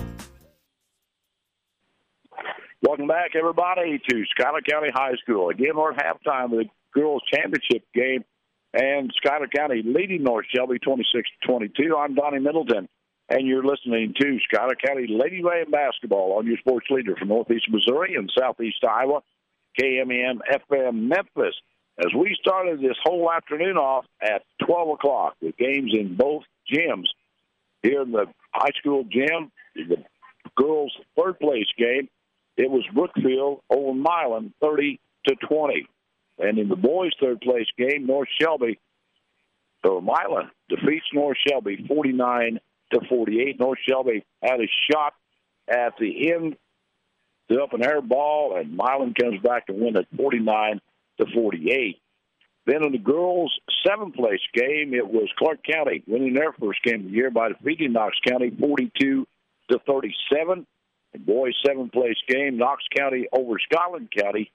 Welcome back, everybody, to Schuyler County High School. Again, we're at halftime of the girls' championship game, and Schuyler County leading North Shelby 26-22. I'm Donnie Middleton, and you're listening to Schuyler County Lady Ram basketball on your sports leader from Northeast Missouri and Southeast Iowa, KMEM FM Memphis. As we started this whole afternoon off at 12 o'clock with games in both gyms. Here in the high school gym, the girls' third-place game, it was Brookfield over Milan, 30-20. And in the boys' third-place game, North Shelby, or Milan, defeats North Shelby 49-48. North Shelby had a shot at the end, the up-and-air ball, and Milan comes back to win at 49-48. Then in the girls' seventh-place game, it was Clark County winning their first game of the year by defeating Knox County 42-37. The boys' seventh-place game, Knox County over Scotland County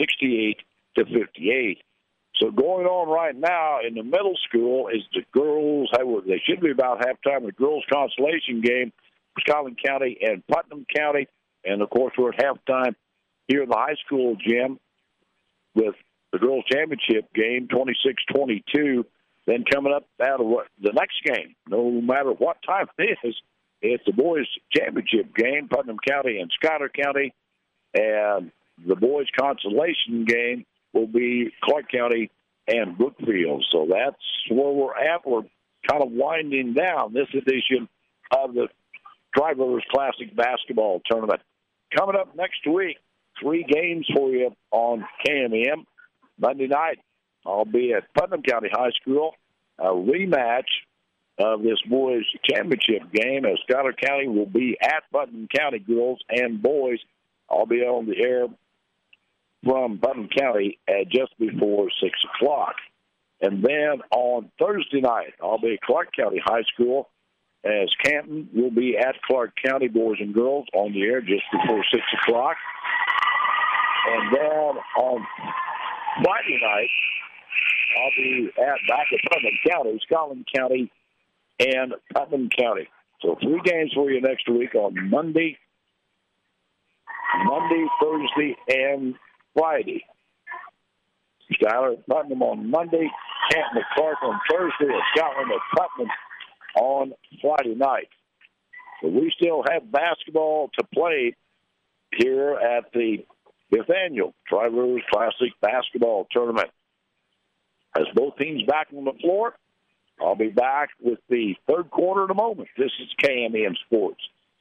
68-58. So going on right now in the middle school is the girls. They should be about halftime. The girls' consolation game, Scotland County and Putnam County. And, of course, we're at halftime here in the high school gym with the girls' championship game, 26-22. Then coming up out of the next game, no matter what time it is, it's the boys' championship game, Putnam County and Schuyler County. And the boys' consolation game will be Clark County and Brookfield. So that's where we're at. We're kind of winding down this edition of the Tri-Rivers Classic Basketball Tournament. Coming up next week, 3 games for you on KMEM. Monday night, I'll be at Putnam County High School, a rematch of this boys' championship game, as Schuyler County will be at Putnam County, girls and boys. I'll be on the air from Putnam County at just before 6 o'clock. And then on Thursday night, I'll be at Clark County High School, as Canton will be at Clark County, boys and girls, on the air just before 6 o'clock. And then on Friday night, I'll be back at Putnam County, Scotland County, and Putnam County. So 3 games for you next week on Monday, Thursday, and Friday. Schuyler at Putnam on Monday, Canton at Clark on Thursday, and Scotland at Putnam on Friday night. So we still have basketball to play here at the 5th Annual Tri-Rivers Classic Basketball Tournament. As both teams back on the floor, I'll be back with the third quarter in a moment. This is KMEM Sports.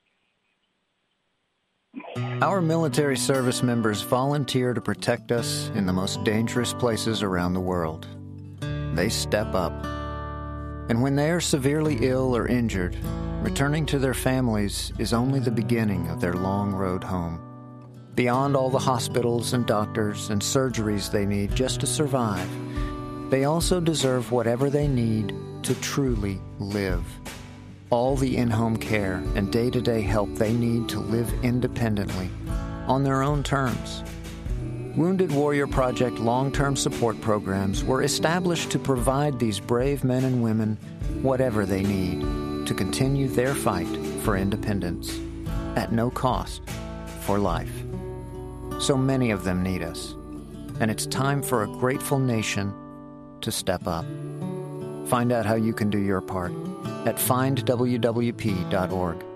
Our military service members volunteer to protect us in the most dangerous places around the world. They step up. And when they are severely ill or injured, returning to their families is only the beginning of their long road home. Beyond all the hospitals and doctors and surgeries they need just to survive, they also deserve whatever they need to truly live. All the in-home care and day-to-day help they need to live independently, on their own terms. Wounded Warrior Project long-term support programs were established to provide these brave men and women whatever they need to continue their fight for independence, at no cost, for life. So many of them need us, and it's time for a grateful nation to step up. Find out how you can do your part at findwwp.org.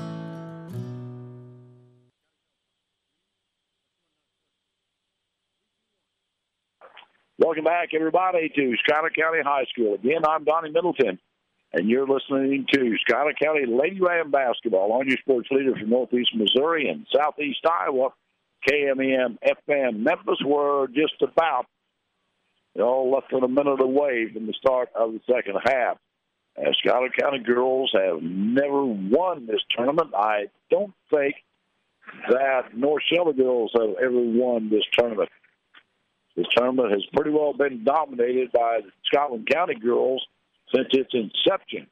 Welcome back, everybody, to Schuyler County High School. Again, I'm Donnie Middleton, and you're listening to Schuyler County Lady Ram Basketball on your sports leader from Northeast Missouri and Southeast Iowa, KMEM FM Memphis. We're just about less than a minute away from the start of the second half. As Schuyler County girls have never won this tournament. I don't think that North Shelby girls have ever won this tournament. This tournament has pretty well been dominated by the Scotland County girls since its inception.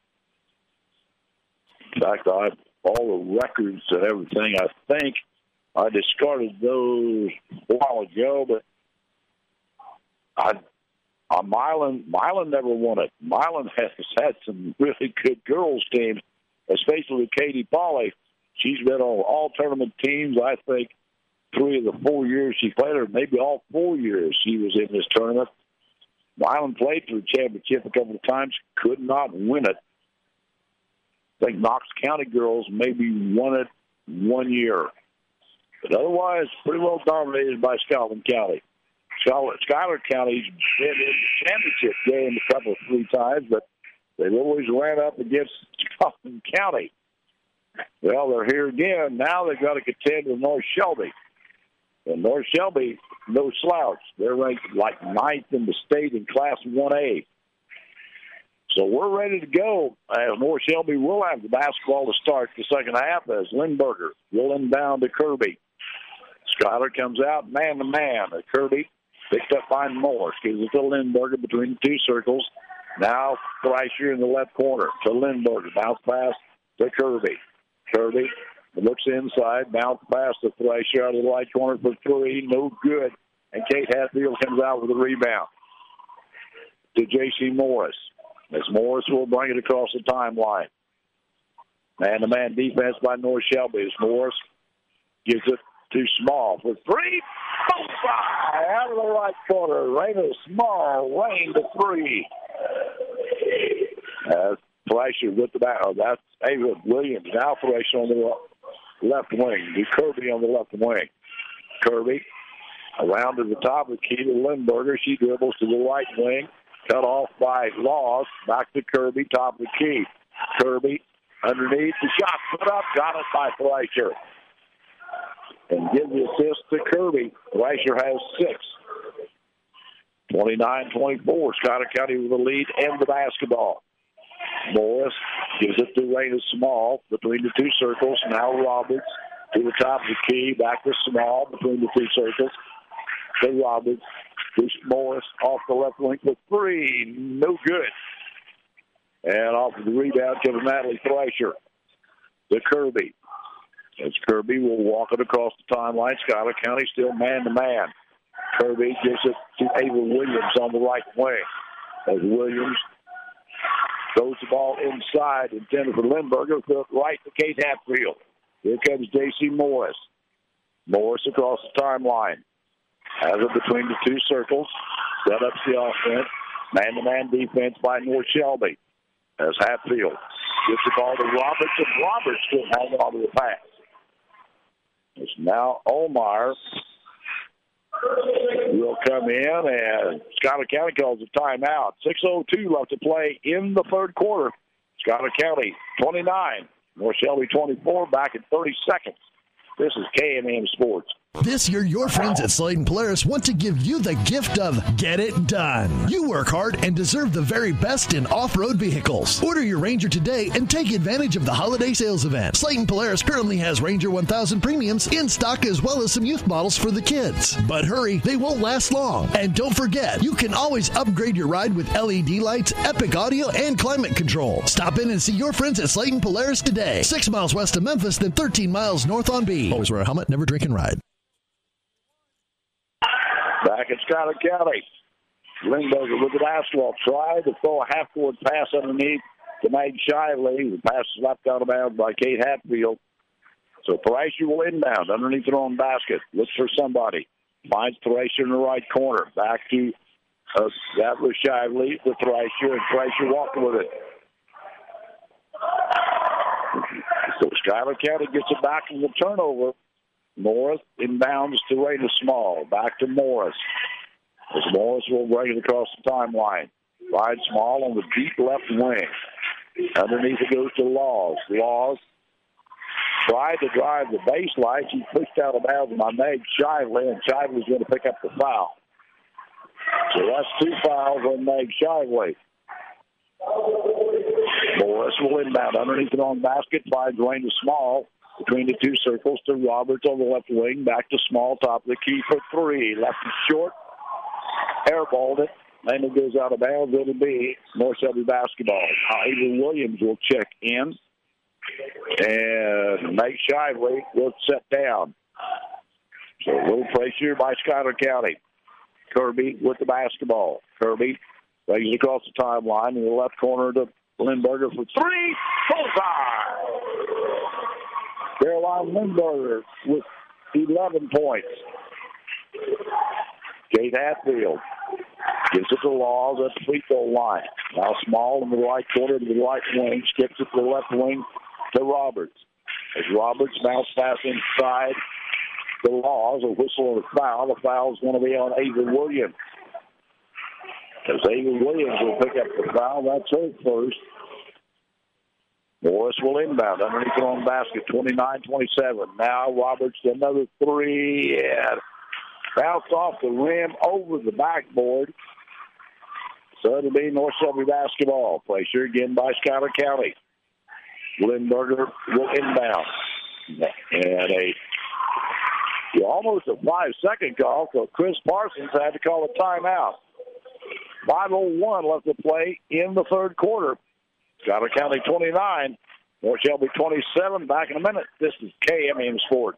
In fact, all the records and everything, I think I discarded those a while ago, but Milan never won it. Milan has had some really good girls teams, especially Katie Pauley. She's been on all tournament teams, I think, 3 of the 4 years she played, or maybe all 4 years she was in this tournament. Milan played for the championship a couple of times, could not win it. I think Knox County girls maybe won it 1 year. But otherwise, pretty well dominated by Scotland County. Schuyler County's been in the championship game a couple of 3 times, but they've always ran up against Scotland County. Well, they're here again. Now they've got to contend with North Shelby. And North Shelby, no slouch. They're ranked like 9th in the state in Class 1A. So we're ready to go. As North Shelby will have the basketball to start the second half as Lindberger will inbound to Kirby. Schuyler comes out man-to-man. Kirby picked up by Morris. Gives it to Lindberger between the 2 circles. Now Thrasher in the left corner to Lindberger. Bounce pass to Kirby. Kirby looks inside. Bounce pass to Thrasher out of the right corner for 3. No good. And Kate Hatfield comes out with a rebound to J.C. Morris. As Morris will bring it across the timeline. Man-to-man defense by North Shelby. As Morris gives it to Small for 3. Out of the right corner. Raina Small, Rain to 3. Thrasher with the back. That's Ava Williams. Now Thrasher on the left wing. To Kirby on the left wing. Kirby around to the top of Keita Lindberger. She dribbles to the right wing. Cut off by Laws. Back to Kirby, top of the key. Kirby underneath. The shot put up. Got it by Thrasher. And gives the assist to Kirby. Thrasher has 6. 29-24. Schuyler County with the lead and the basketball. Morris gives it to Raina Small between the 2 circles. Now Roberts to the top of the key. Back to Small between the 2 circles. To Roberts. To Morris off the left wing for 3. No good. And off of the rebound comes Natalie Thrasher. To Kirby. As Kirby will walk it across the timeline. Schuyler County still man-to-man. Kirby gives it to Ava Williams on the right wing. As Williams throws the ball inside, intended for Lindberger, right to Kate Hatfield. Here comes J.C. Morris. Morris across the timeline. Has it between the 2 circles. Set up the offense. Man-to-man defense by North Shelby. As Hatfield gives the ball to Roberts, and Roberts still hanging on to the pass. It's now Olmeyer will come in, and Schuyler County calls a timeout. 6:02 left to play in the third quarter. Schuyler County 29, North Shelby 24, back in 30 seconds. This is KMM Sports. This year, your friends at Slayton Polaris want to give you the gift of get it done. You work hard and deserve the very best in off-road vehicles. Order your Ranger today and take advantage of the holiday sales event. Slayton Polaris currently has Ranger 1000 premiums in stock as well as some youth models for the kids. But hurry, they won't last long. And don't forget, you can always upgrade your ride with LED lights, Epic audio, and climate control. Stop in and see your friends at Slayton Polaris today. 6 miles west of Memphis, then 13 miles north on B. Always wear a helmet, never drink and ride. Back at Schuyler County. Lindberger with the basketball. Tried to throw a half-court pass underneath to Meg Shively. The pass is left out of bounds by Kate Hatfield. So Thrasher will inbound underneath their own basket. Looks for somebody. Finds Thrasher in the right corner. Back to that was Shively to Thrasher, and Thrasher walked with it. So Schuyler County gets it back in the turnover. Morris inbounds to Raina Small. Back to Morris. As Morris will bring it across the timeline. Ride Small on the deep left wing. Underneath it goes to Laws. Laws tried to drive the baseline. She pushed out of bounds by Meg Shively, and Shively's going to pick up the foul. So that's 2 fouls on Meg Shively. Morris will inbound underneath it on basket. Finds Raina Small. Between the two circles to Roberts on the left wing. Back to Small, top of the key for three. Left is short. Airballed it. And it goes out of bounds. It'll be North Shelby basketball. Avery Williams will check in. And Meg Shively will set down. So a little pressure by Schuyler County. Kirby with the basketball. Kirby brings it across the timeline in the left corner to Lindberger for three. Bullseye! Caroline Lindberger with 11 points. Kate Hatfield gives it to Laws at the free throw line. Now Small in the right corner to the right wing. Skips it to the left wing to Roberts. As Roberts bounce pass inside the Laws, a whistle and a foul. The foul is going to be on Avery Williams. As Avery Williams will pick up the foul, that's her first. Morris will inbound underneath the own basket, 29-27. Now Roberts, another three, and bounce off the rim over the backboard. So it'll be North Shelby basketball. Pressure again by Schuyler County. Lindberger will inbound. And almost a 5-second call, so Chris Parsons had to call a timeout. 5:01 left to play in the third quarter. Schuyler County 29, North Shelby 27. Back in a minute. This is KMM Sports.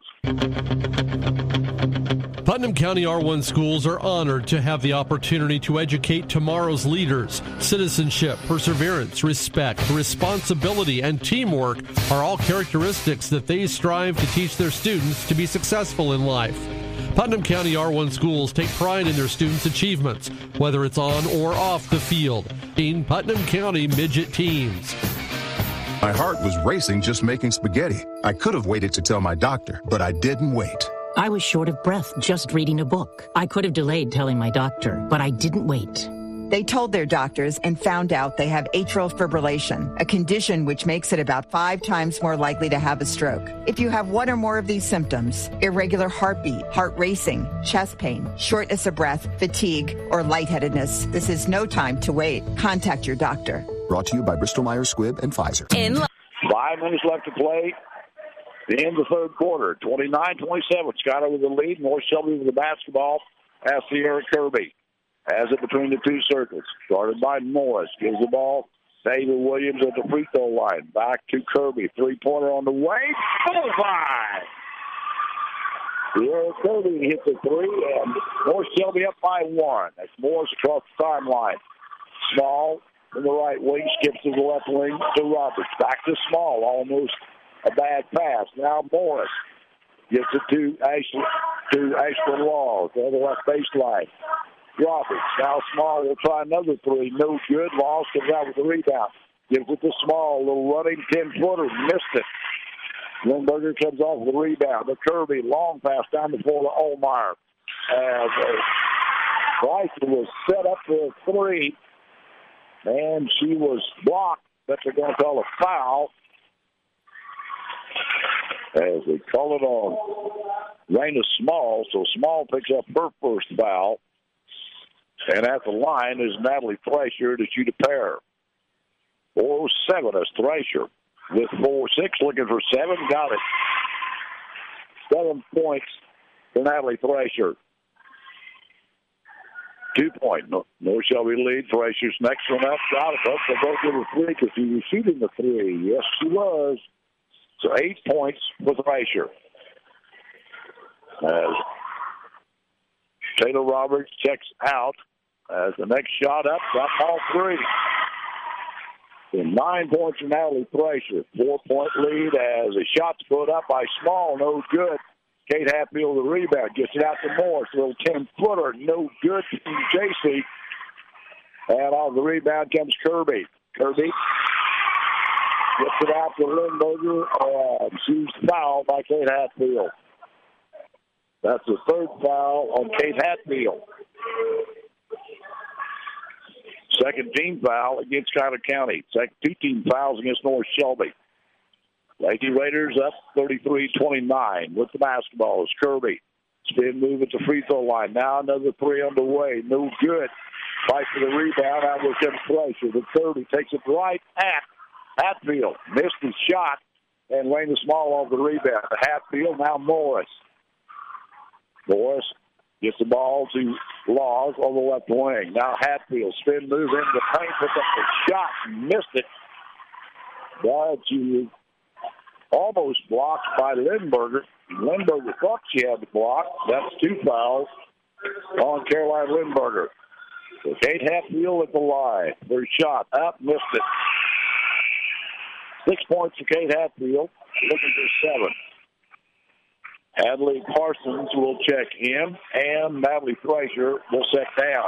Putnam County R1 schools are honored to have the opportunity to educate tomorrow's leaders. Citizenship, perseverance, respect, responsibility, and teamwork are all characteristics that they strive to teach their students to be successful in life. Putnam County R1 schools take pride in their students' achievements, whether it's on or off the field. In Putnam County midget teams. My heart was racing just making spaghetti. I could have waited to tell my doctor, but I didn't wait. I was short of breath just reading a book. I could have delayed telling my doctor, but I didn't wait. They told their doctors and found out they have atrial fibrillation, a condition which makes it about 5 times more likely to have a stroke. If you have one or more of these symptoms, irregular heartbeat, heart racing, chest pain, shortness of breath, fatigue, or lightheadedness, this is no time to wait. Contact your doctor. Brought to you by Bristol-Myers Squibb and Pfizer. 5 minutes left to play. The end of the third quarter, 29-27. Schuyler with the lead. North Shelby with the basketball. Pass Sierra Kirby. Has it between the two circles. Started by Morris. Gives the ball to Avery Williams at the free throw line. Back to Kirby. Three-pointer on the way. Bullseye! Sierra Kirby hits a three, and North Shelby up by 1. That's Morris across the timeline. Small in the right wing. Skips to the left wing to Roberts. Back to Small. Almost a bad pass. Now Morris gets it to Ashton Laws on the left baseline. Roberts. Now Small will try another three. No good. Laws comes out with the rebound. Gives it to Small. A little running 10-footer. Missed it. Lindberger comes off with the rebound. To Kirby. Long pass down the floor to Olmeyer. as Bryson was set up for a three, and she was blocked, but they're going to call a foul as they call it on Raina Small. So Small picks up her first foul, and at the line is Natalie Thrasher to shoot a pair. 4-7 is Thrasher with 4-6, looking for 7, got it. 7 points for Natalie Thrasher. 2 point. North Shelby lead. Thrasher's next one up. Got it. They'll both give her 3 because she was shooting the 3. Yes, she was. So 8 points for Thrasher. As Taylor Roberts checks out as the next shot up, got all 3. And 9 points for Natalie Thrasher. 4-point lead as a shot's put up by Small. No good. Kate Hatfield, the rebound, gets it out to Morris. A little 10-footer, no good from JC. And on the rebound comes Kirby. Kirby gets it out to Lindberger, and she's fouled by Kate Hatfield. That's the 3rd foul on Kate Hatfield. Second team foul against Schuyler County. Second 2-team fouls against North Shelby. Lady Raiders up 33-29 with the basketball. It's Kirby. Spin move at the free throw line. Now another 3 underway. No good. Fight for the rebound. Out with him Thrasher. The 30 takes it right at Hatfield. Missed his shot. And Raina Small off the rebound. Hatfield, now Morris. Morris gets the ball to Laws on the left wing. Now Hatfield. Spin move into the paint. Puts up the shot. Missed it. But she almost blocked by Lindberger. Lindberger thought she had the block. That's 2 fouls on Caroline Lindberger. So Kate Hatfield at the line. Their shot up, missed it. 6 points for Kate Hatfield. Looking for 7. Hadley Parsons will check in, and Natalie Thrasher will set down.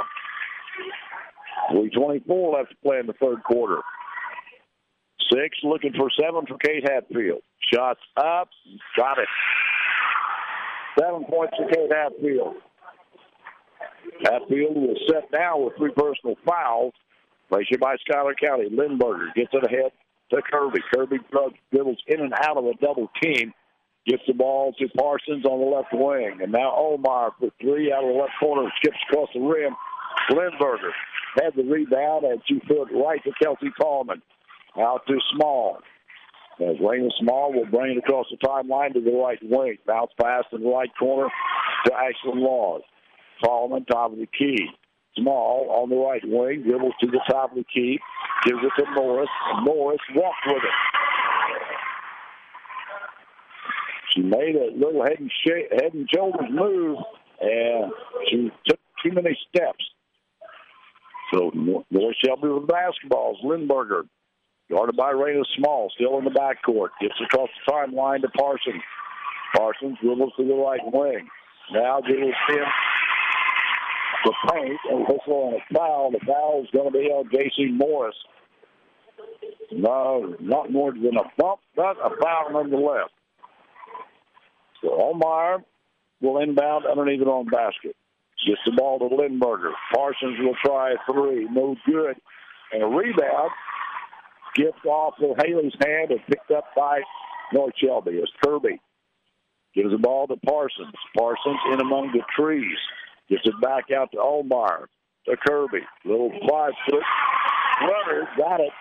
3:24 left to play in the 3rd quarter. 6 looking for 7 for Kate Hatfield. Shots up. Got it. 7 points for Kate Hatfield. Hatfield will set down with 3 personal fouls. Pressure by Schuyler County. Lindberger gets it ahead to Kirby. Kirby dribbles in and out of a double team. Gets the ball to Parsons on the left wing. And now Omar for 3 out of the left corner. Skips across the rim. Lindberger had the rebound and she threw it right to Kelsey Tallman. Out to Small. As Raina Small will bring it across the timeline to the right wing. Bounce pass in the right corner to Ashlyn Laws. Tallman, top of the key. Small on the right wing. Dribbles to the top of the key. Gives it to Morris. And Morris walked with it. She made a little head and shoulders move, and she took too many steps. So North Shelby with basketballs. Lindberger, guarded by Raina Small, still in the backcourt. Gets across the timeline to Parsons. Parsons dribbles to the right wing. Now dribbles in the paint and whistle on a foul. The foul is going to be on J.C. Morris. No, not more than a bump, but a foul nonetheless. So Omar will inbound underneath it on basket. Gets the ball to Lindberger. Parsons will try a 3. No good. And a rebound. Gets off of Haley's hand and picked up by North Shelby. It's Kirby. Gives the ball to Parsons. Parsons in among the trees. Gets it back out to Omar. To Kirby. Little 5-foot runner. Got it.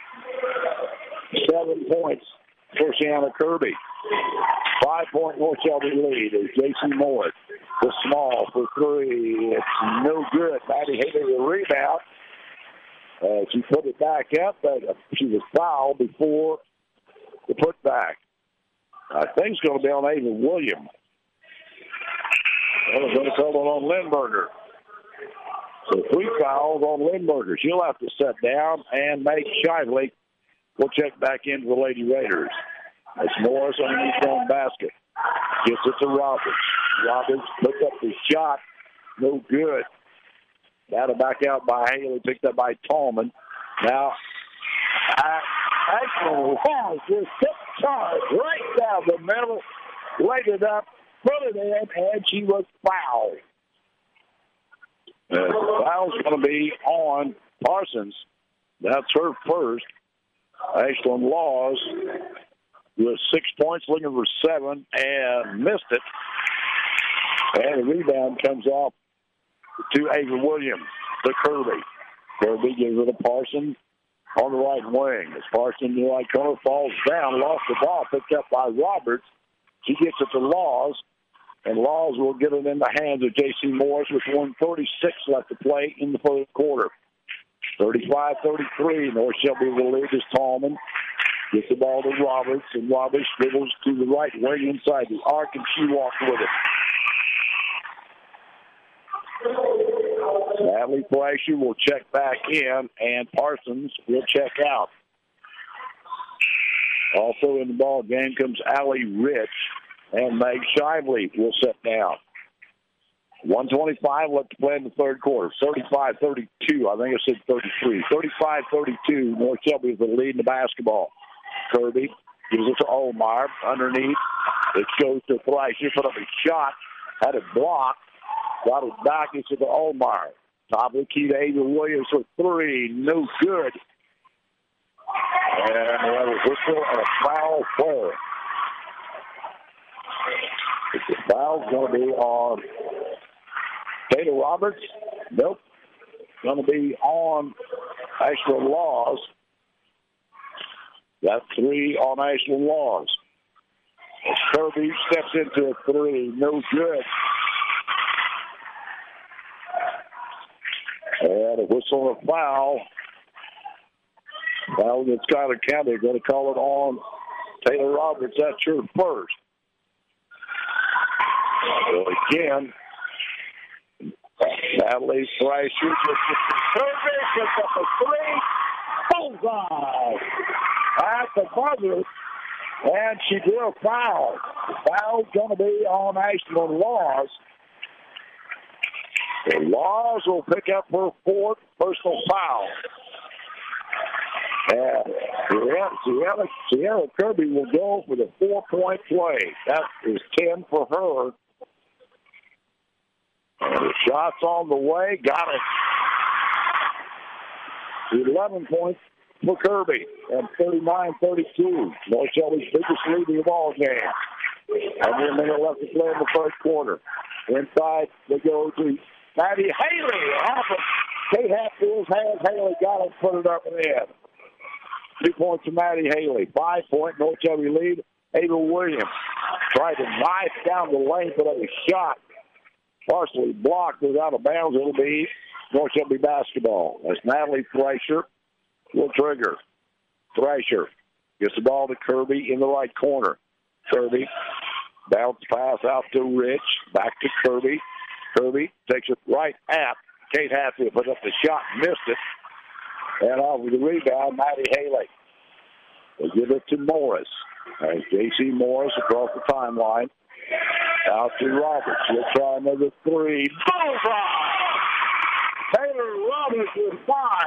7 points for Shanna Kirby. 5-point North Shelby lead is J.C. Morris. The Small for 3. It's no good. Maddie Haley the rebound. She put it back up, but she was fouled before the putback. I think it's going to be on Ava Williams. That was going to call it on Lindberger. So 3 fouls on Lindberger. She'll have to set down, and Meg Shively will check back into the Lady Raiders. It's Morris underneath the own basket. Gets it to Roberts. Roberts picked up the shot. No good. Battle back out by Haley, picked up by Tallman. Now, Ashland has just took charge right down the middle, laid it up, put it in, and she was fouled. The foul's going to be on Parsons. That's her first. Ashlyn Laws with 6 points, looking for 7, and missed it. And the rebound comes off to Ava Williams, to Kirby. Kirby gives it to Parsons on the right wing. As Parsons in the right corner falls down, lost the ball, picked up by Roberts. She gets it to Laws, and Laws will get it in the hands of J.C. Morris with 1:36 left to play in the first quarter. 35-33, North Shelby will lead as Tallman gets the ball to Roberts, and Roberts dribbles to the right wing inside the arc, and she walks with it. Natalie Thrasher will check back in, and Parsons will check out. Also in the ball game comes Allie Rich, and Meg Shively will sit down. 1:25 left to play in the third quarter. 35-32. I think I said 33. 35-32. North Shelby is the lead in the basketball. Kirby gives it to Olmeyer. Underneath, it goes to Thrasher. Put up a shot. Had it blocked. Got it back into the Olmeyer. Top of the key to Ava Williams for 3. No good. And a whistle and a foul play. The foul's going to be on Taylor Roberts. Nope. Going to be on Ashlyn Laws. That's 3 on Ashlyn Laws. As Kirby steps into a 3. No good. And a whistle and a foul. Foul against Schuyler County. They're going to call it on Taylor Roberts. That's your first. So again, Natalie Thrasher Kirby gets up a 3. Bullseye at the buzzer, and she drew a foul. The foul's going to be on Ashlyn Laws. The Laws will pick up her 4th personal foul. And Sierra Kirby will go for the 4-point play. That is 10 for her. And the shot's on the way. Got it. 11 points for Kirby. And 39-32. North Shelby's biggest lead in the ball game. Under a minute left to play in the first quarter. Inside, they go to Maddie Haley. Kate Hatfield's hands. Haley got it, put it up and in. 2 points to Maddie Haley. 5-point North Shelby lead. Ava Williams tried to knife down the lane, but a shot partially blocked. Was out of bounds. It'll be North Shelby basketball. As Natalie Thrasher will trigger. Thrasher gets the ball to Kirby in the right corner. Kirby bounce pass out to Rich. Back to Kirby. Kirby takes it right at Kate Hatfield. Put up the shot, missed it. And off with the rebound, Maddie Haley. They give it to Morris. As J.C. Morris across the timeline. Out to Roberts. He'll try another 3. Bullseye! Taylor Roberts with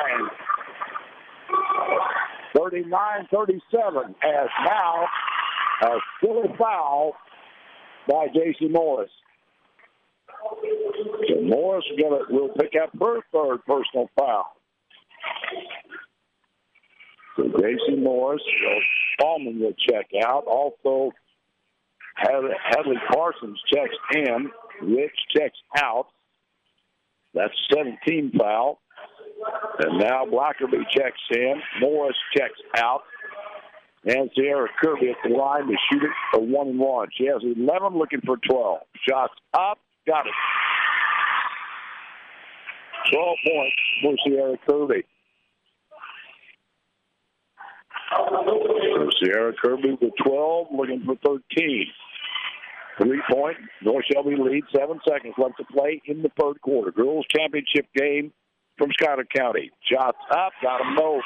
5. 39-37. As now a silly foul by J.C. Morris. So Morris will pick up her 3rd personal foul. So J.C. Morris, Ballman will check out. Also, Hadley Parsons checks in. Rich checks out. That's 17 foul. And now Blackerby checks in. Morris checks out. And Sierra Kirby at the line to shoot it for 1-1. She has 11, looking for 12. Shots up. Got it. 12 points for Sierra Kirby. So Sierra Kirby with 12, looking for 13. 3-point. North Shelby leads. 7 seconds left to play in the third quarter. Girls championship game from Schuyler County. Shots up. Got them both.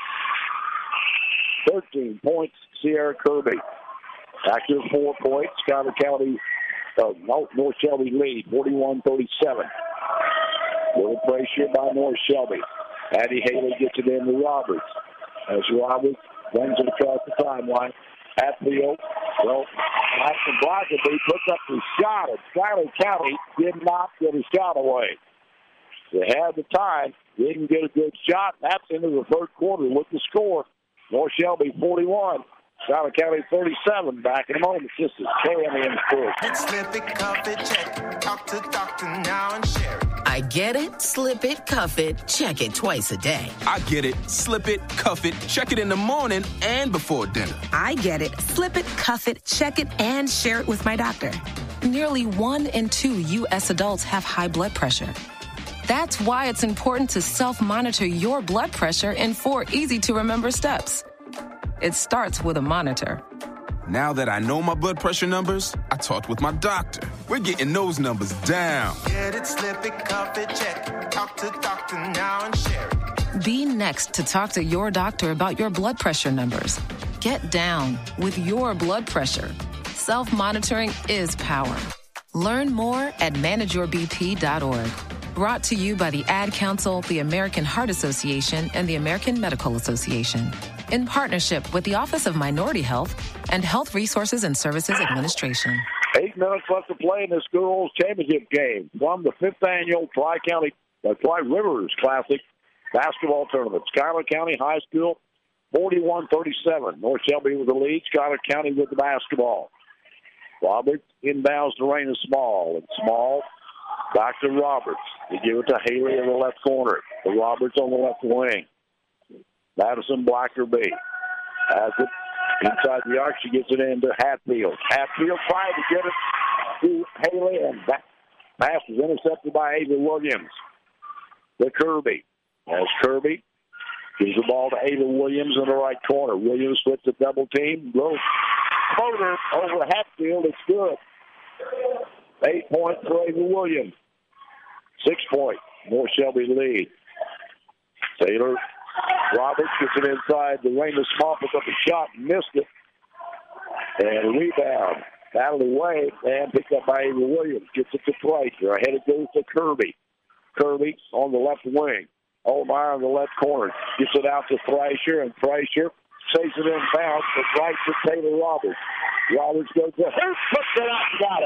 13 points, Sierra Kirby. After 4 points, Schuyler County, North Shelby lead, 41-37. Little pressure by North Shelby. Addie Haley gets it in to Roberts. As Roberts brings it across the timeline. Hatfield, Ashton Blackerby puts up the shot, and Schuyler County did not get a shot away. They had the time. They didn't get a good shot. That's into the third quarter with the score. North Shelby 41. Schuyler County 37. Back in a moment. This is KMEM Sports. Slip it, cuff it, check it. Talk to doctor now and share it. I get it, slip it, cuff it, check it twice a day. I get it, slip it, cuff it, check it in the morning and before dinner. I get it, slip it, cuff it, check it, and share it with my doctor. Nearly 1 in 2 U.S. adults have high blood pressure. That's why it's important to self-monitor your blood pressure in 4 easy-to-remember steps. It starts with a monitor. Now that I know my blood pressure numbers, I talked with my doctor. We're getting those numbers down. Get it, slip it, cuff it, check it. Talk to doctor now and share it. Be next to talk to your doctor about your blood pressure numbers. Get down with your blood pressure. Self-monitoring is power. Learn more at manageyourbp.org. Brought to you by the Ad Council, the American Heart Association, and the American Medical Association. In partnership with the Office of Minority Health and Health Resources and Services Administration. 8 minutes left to play in this girls' championship game from the 5th annual Tri-Rivers Classic basketball tournament. Schuyler County High School 41-37. North Shelby with the lead. Schuyler County with the basketball. Roberts inbounds to Raina Small. And Small back to Roberts. They give it to Haley in the left corner. To Roberts on the left wing. Madison Blackerby has it inside the arc. She gets it into Hatfield. Hatfield tried to get it to Haley, and that pass was intercepted by Ava Williams. To Kirby. As Kirby gives the ball to Ava Williams in the right corner. Williams splits a double team. Low floater over Hatfield. It's good. 8 points for Ava Williams. 6 point. North Shelby lead. Taylor Roberts gets it inside. The Raina Small picks up a shot, missed it. And a rebound. Battled away and picked up by Ava Williams. Gets it to Thrasher. Ahead it goes to Kirby. Kirby on the left wing. Olmeyer on the left corner. Gets it out to Thrasher, and Thrasher saves it inbounds, but right to Taylor Roberts. Roberts goes to her, puts it out,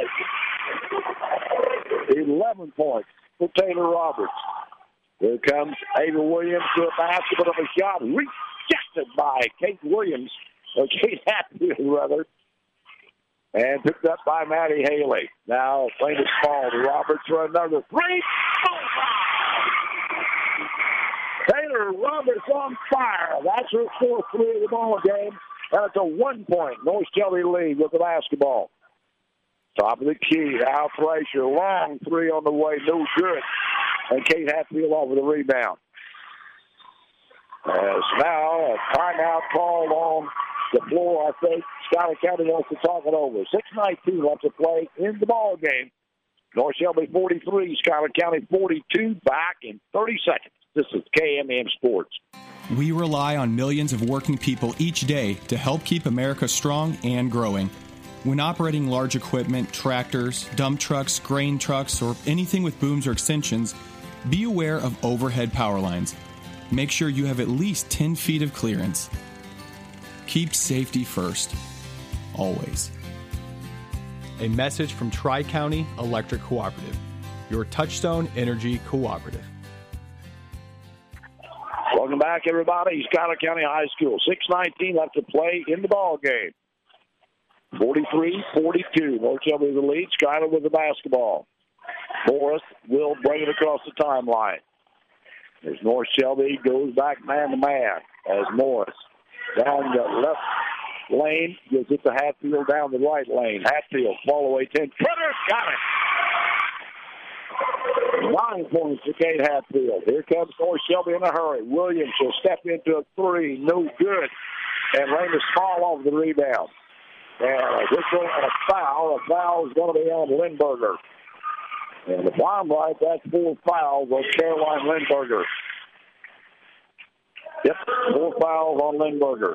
got it. 11 points for Taylor Roberts. Here comes Ava Williams to a basket, but of a shot rejected by Kate Williams, or Kate Hatfield, rather, and picked up by Maddie Haley. Now Raina Small to Roberts for another three. Taylor Roberts on fire. That's her fourth three of the ball game, and it's a 1 point North Shelby lead with the basketball. Top of the key, Al Thrasher, long three on the way, no good. And Kate Hatfield off with a rebound. As now a timeout called on the floor, I think. Schuyler County wants to talk it over. 6:19 left to play in the ball game. North Shelby 43, Schuyler County 42. Back in 30 seconds. This is KMEM Sports. We rely on millions of working people each day to help keep America strong and growing. When operating large equipment, tractors, dump trucks, grain trucks, or anything with booms or extensions, be aware of overhead power lines. Make sure you have at least 10 feet of clearance. Keep safety first. Always. A message from Tri-County Electric Cooperative, your Touchstone Energy Cooperative. Welcome back, everybody. Schuyler County High School. 6:19 left to play in the ball game. 43-42. North Shelby with the lead. Schuyler with the basketball. Morris will bring it across the timeline. As North Shelby goes back man-to-man as Morris down the left lane gives it to Hatfield down the right lane. Hatfield, fall away 10-footer, got it. 9 points to Kate Hatfield. Here comes North Shelby in a hurry. Williams will step into a three, no good. And Raina Small off the rebound. And a whistle and a foul. A foul is going to be on Lindberger. And if I'm right, that's 4 fouls on Caroline Lindberger. Yep, 4 fouls on Lindberger.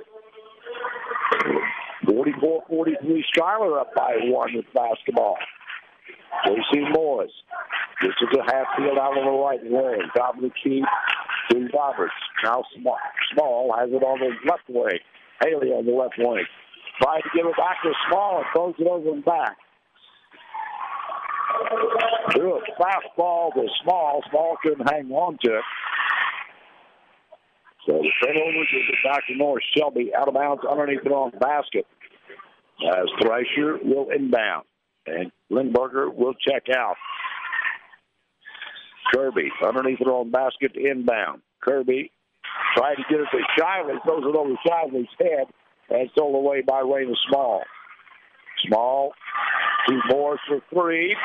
44-43, Schuyler up by 1 with basketball. J.C. Morris gets it to Hatfield out on the right wing. Top of the key to Roberts. Now Small has it on the left wing. Haley on the left wing. Trying to give it back to Small and throws it over and back. Threw a fastball to Small. Small couldn't hang on to it. So the turnover gives it back to North Shelby. Out of bounds underneath the wrong basket. As Thrasher will inbound. And Lindberger will check out. Kirby underneath the wrong basket inbound. Kirby tried to get it to Shively. Throws it over Shively's head. And stolen away by Raina Small. Small to Morris for three.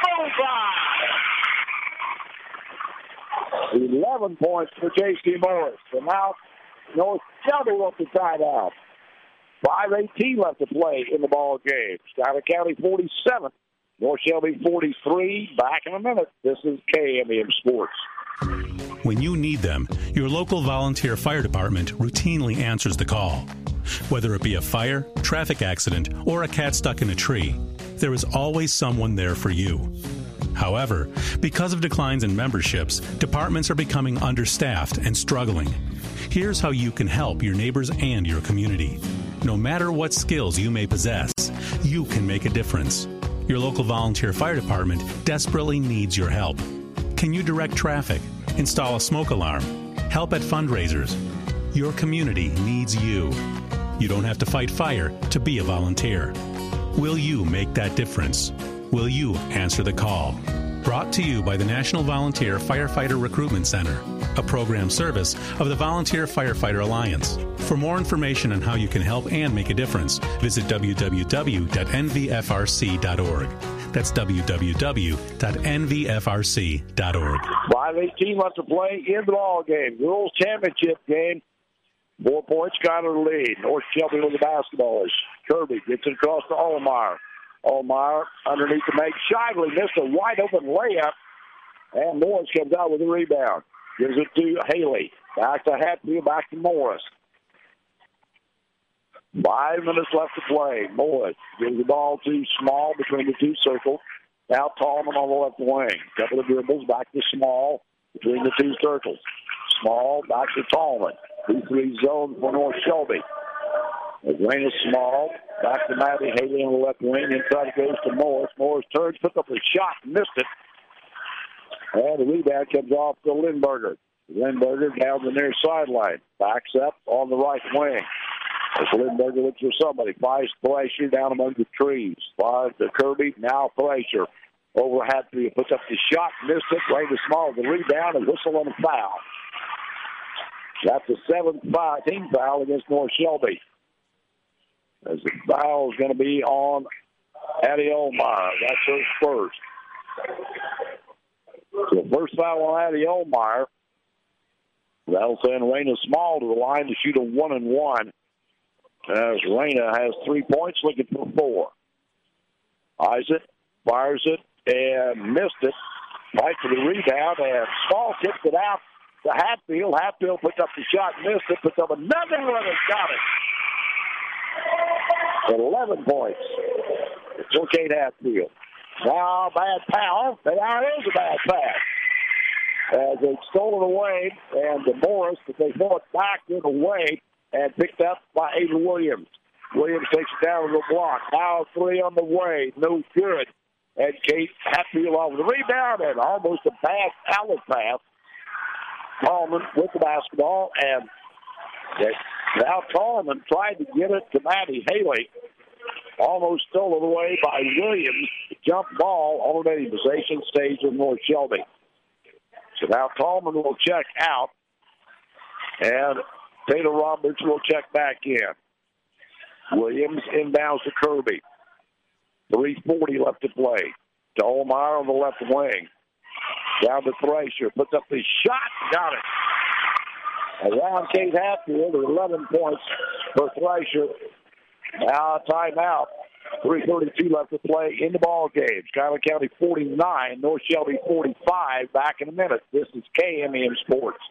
Bullseye! 11 points for J.C. Morris. So now North Shelby wants to tie it out. 5:18 left to play in the ball game. Schuyler County 47. North Shelby 43. Back in a minute. This is KMEM Sports. When you need them, your local volunteer fire department routinely answers the call. Whether it be a fire, traffic accident, or a cat stuck in a tree, there is always someone there for you. However, because of declines in memberships, departments are becoming understaffed and struggling. Here's how you can help your neighbors and your community. No matter what skills you may possess, you can make a difference. Your local volunteer fire department desperately needs your help. Can you direct traffic, install a smoke alarm, help at fundraisers? Your community needs you. You don't have to fight fire to be a volunteer. Will you make that difference? Will you answer the call? Brought to you by the National Volunteer Firefighter Recruitment Center, a program service of the Volunteer Firefighter Alliance. For more information on how you can help and make a difference, visit www.nvfrc.org. That's www.nvfrc.org. 5:18 left to play in the ball game. Girls Championship game. 4 points, Schuyler lead. North Shelby with the basketball. Kirby gets it across to Allmeyer. Allmeyer underneath to make. Shively missed a wide open layup. And Morris comes out with a rebound. Gives it to Haley. Back to Hatfield, back to Morris. 5 minutes left to play. Morris gives the ball to Small between the two circles. Now Tallman on the left wing. Couple of dribbles, back to Small between the two circles. Small, back to Tallman. 2-3 zone for North Shelby. Raina Small, back to Maddie Haley on the left wing. Inside it goes to Morris. Morris turns, puts up a shot, missed it. And the rebound comes off to Lindberger. Lindberger down the near sideline. Backs up on the right wing. As Lindberger looks for somebody. Finds Thrasher down among the trees. Finds to Kirby. Now Thrasher over Hatfield. Puts up the shot. Missed it. Raina Small the rebound and whistle on the foul. That's a 7th team foul against North Shelby. As the foul is going to be on Addie Allmeyer. That's her first. So first foul on Addie Allmeyer. That'll send Raina Small to the line to shoot a 1-and-1. As Raina has 3 points, looking for 4. Isaac fires it and missed it. Right for the rebound, and Small tips it out to Hatfield. Hatfield puts up the shot, missed it, puts up another one and got it. 11 points for Kate Hatfield. Now, bad foul. Now it is a bad pass. As they stole it away, and the Morris, but they throw it back in the way and picked up by Ava Williams. Williams takes it down with a block. Now 3 on the way. No good. And Kate Hatfield off the rebound and almost a bad outlet pass. Tallman with the basketball, and now Tallman tried to get it to Maddie Haley. Almost stolen away by Williams. Jump ball, alternating possession, stays with North Shelby. So now Tallman will check out, and Taylor Roberts will check back in. Williams inbounds to Kirby. 3:40 left to play. To Allmeyer on the left wing. Down to Thrasher. Puts up the shot. Got it. Around Kate Hatfield, 11 points for Thrasher. Now a timeout. 3:32 left to play in the ball game. Schuyler County 49, North Shelby 45. Back in a minute. This is KMEM Sports.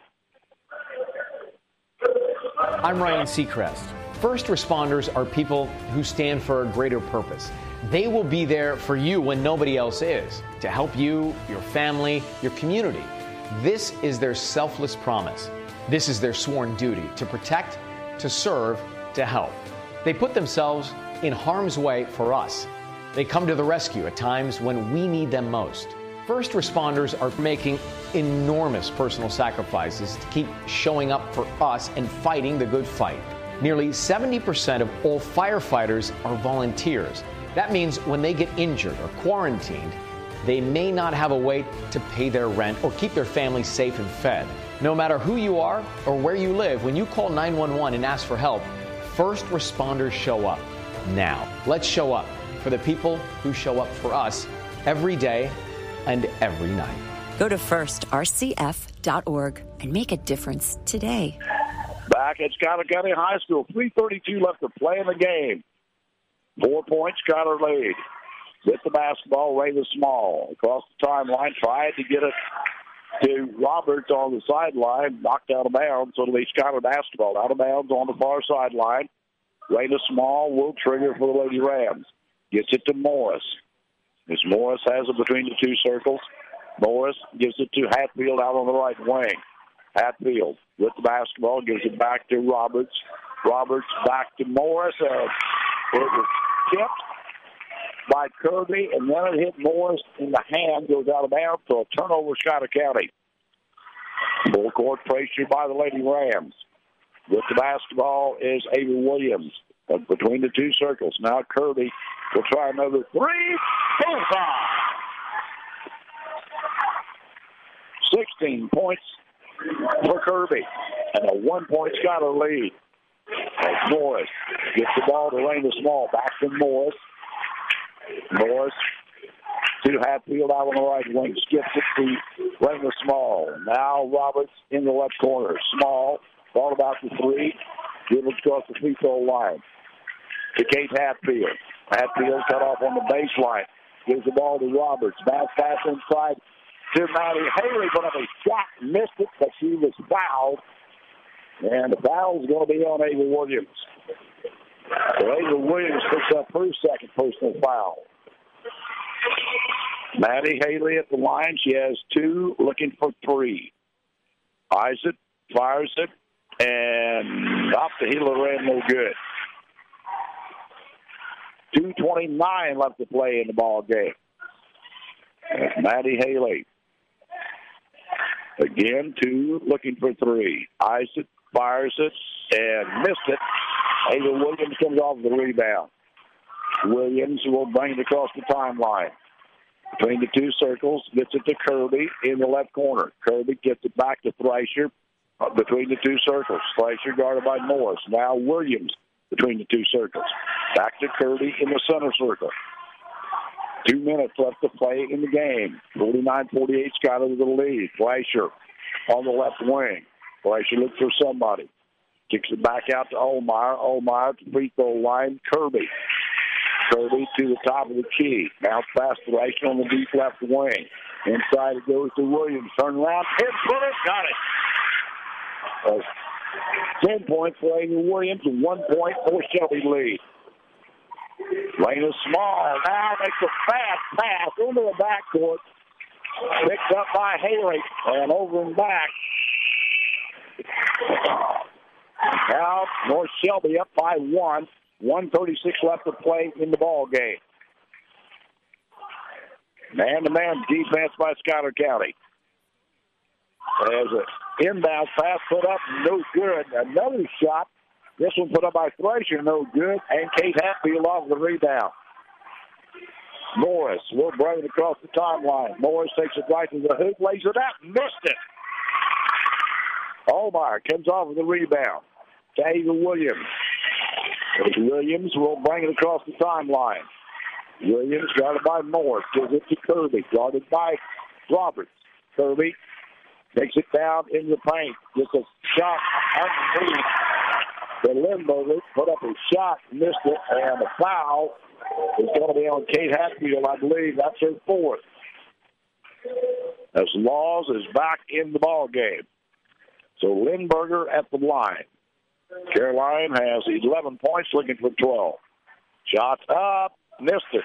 I'm Ryan Seacrest. First responders are people who stand for a greater purpose. They will be there for you when nobody else is, to help you, your family, your community. This is their selfless promise. This is their sworn duty to protect, to serve, to help. They put themselves in harm's way for us. They come to the rescue at times when we need them most. First responders are making enormous personal sacrifices to keep showing up for us and fighting the good fight. Nearly 70% of all firefighters are volunteers. That means when they get injured or quarantined, they may not have a way to pay their rent or keep their family safe and fed. No matter who you are or where you live, when you call 911 and ask for help, first responders show up. Now, let's show up for the people who show up for us every day and every night. Go to firstrcf.org and make a difference today. Back at Schuyler County High School, 3:32 left to play in the game. 4 points, Schuyler lead. With the basketball, Raina Small across the timeline, tried to get it to Roberts on the sideline, knocked out of bounds, so it'll be Schuyler basketball. Out of bounds on the far sideline. Raina Small will trigger for the Lady Rams. Gets it to Morris. As Morris has it between the two circles. Morris gives it to Hatfield out on the right wing. Hatfield with the basketball, gives it back to Roberts. Roberts back to Morris. It was tipped by Kirby, and then it hit Morris in the hand, goes out of bounds, so a turnover, Schuyler County. Full court pressure by the Lady Rams. With the basketball is Ava Williams between the two circles. Now Kirby will try another three. Bullseye! 16 points for Kirby, and a 1-point Schuyler lead. As Morris gets the ball to Raina Small. Back to Morris. Morris to Hatfield out on the right wing. Skips it to Raina Small. Now Roberts in the left corner. Small, ball about the three. Dribbles across the free throw line to Kate Hatfield. Hatfield cut off on the baseline. Gives the ball to Roberts. Bounce pass inside to Maddie Haley. Put up a shot. Missed it, but she was fouled. And the foul is going to be on Ava Williams. So Ava Williams picks up her second personal foul. Maddie Haley at the line. She has 2, looking for 3. Eyes it, fires it, and off the heel of the rim, no good. 2:29 left to play in the ball game. That's Maddie Haley. Again, 2, looking for 3. Eyes it, fires it, and missed it. Ava Williams comes off the rebound. Williams will bring it across the timeline. Between the two circles, gets it to Kirby in the left corner. Kirby gets it back to Thrasher between the two circles. Thrasher guarded by Morris. Now Williams between the two circles. Back to Kirby in the center circle. 2 minutes left to play in the game. 49-48, Schuyler with the lead. Thrasher on the left wing. Thrasher looks for somebody. Kicks it back out to Olmeyer. Olmeyer to free throw line. Kirby to the top of the key. Bounce past the right on the deep left wing. Inside it goes to Williams. Turn around. Hit footer. Got it. 10 points for Ava Williams and 1 point for Shelby lead. Raina Small now makes a fast pass into the backcourt. Picked up by Haley and over and back. Now North Shelby up by 1. 1:36 left to play in the ball game. Man-to-man defense by Schuyler County. There's an inbound pass put up, no good. Another shot. This one put up by Thrasher, no good. And Kate Hatfield off the rebound. Morris will bring it across the timeline. Morris takes it right to the hoop, lays it out, missed it. Olmeyer comes off of the rebound to Ava Williams. Williams will bring it across the timeline. Williams guarded by Morris. Gives it to Kirby. Guarded by Roberts. Kirby takes it down in the paint. Gets a shot underneath. The Lindbergh put up a shot, missed it, and the foul is going to be on Kate Hatfield, I believe. That's her 4th. As Laws is back in the ball game. So Lindbergh at the line. Caroline has 11 points, looking for 12. Shots up, missed it.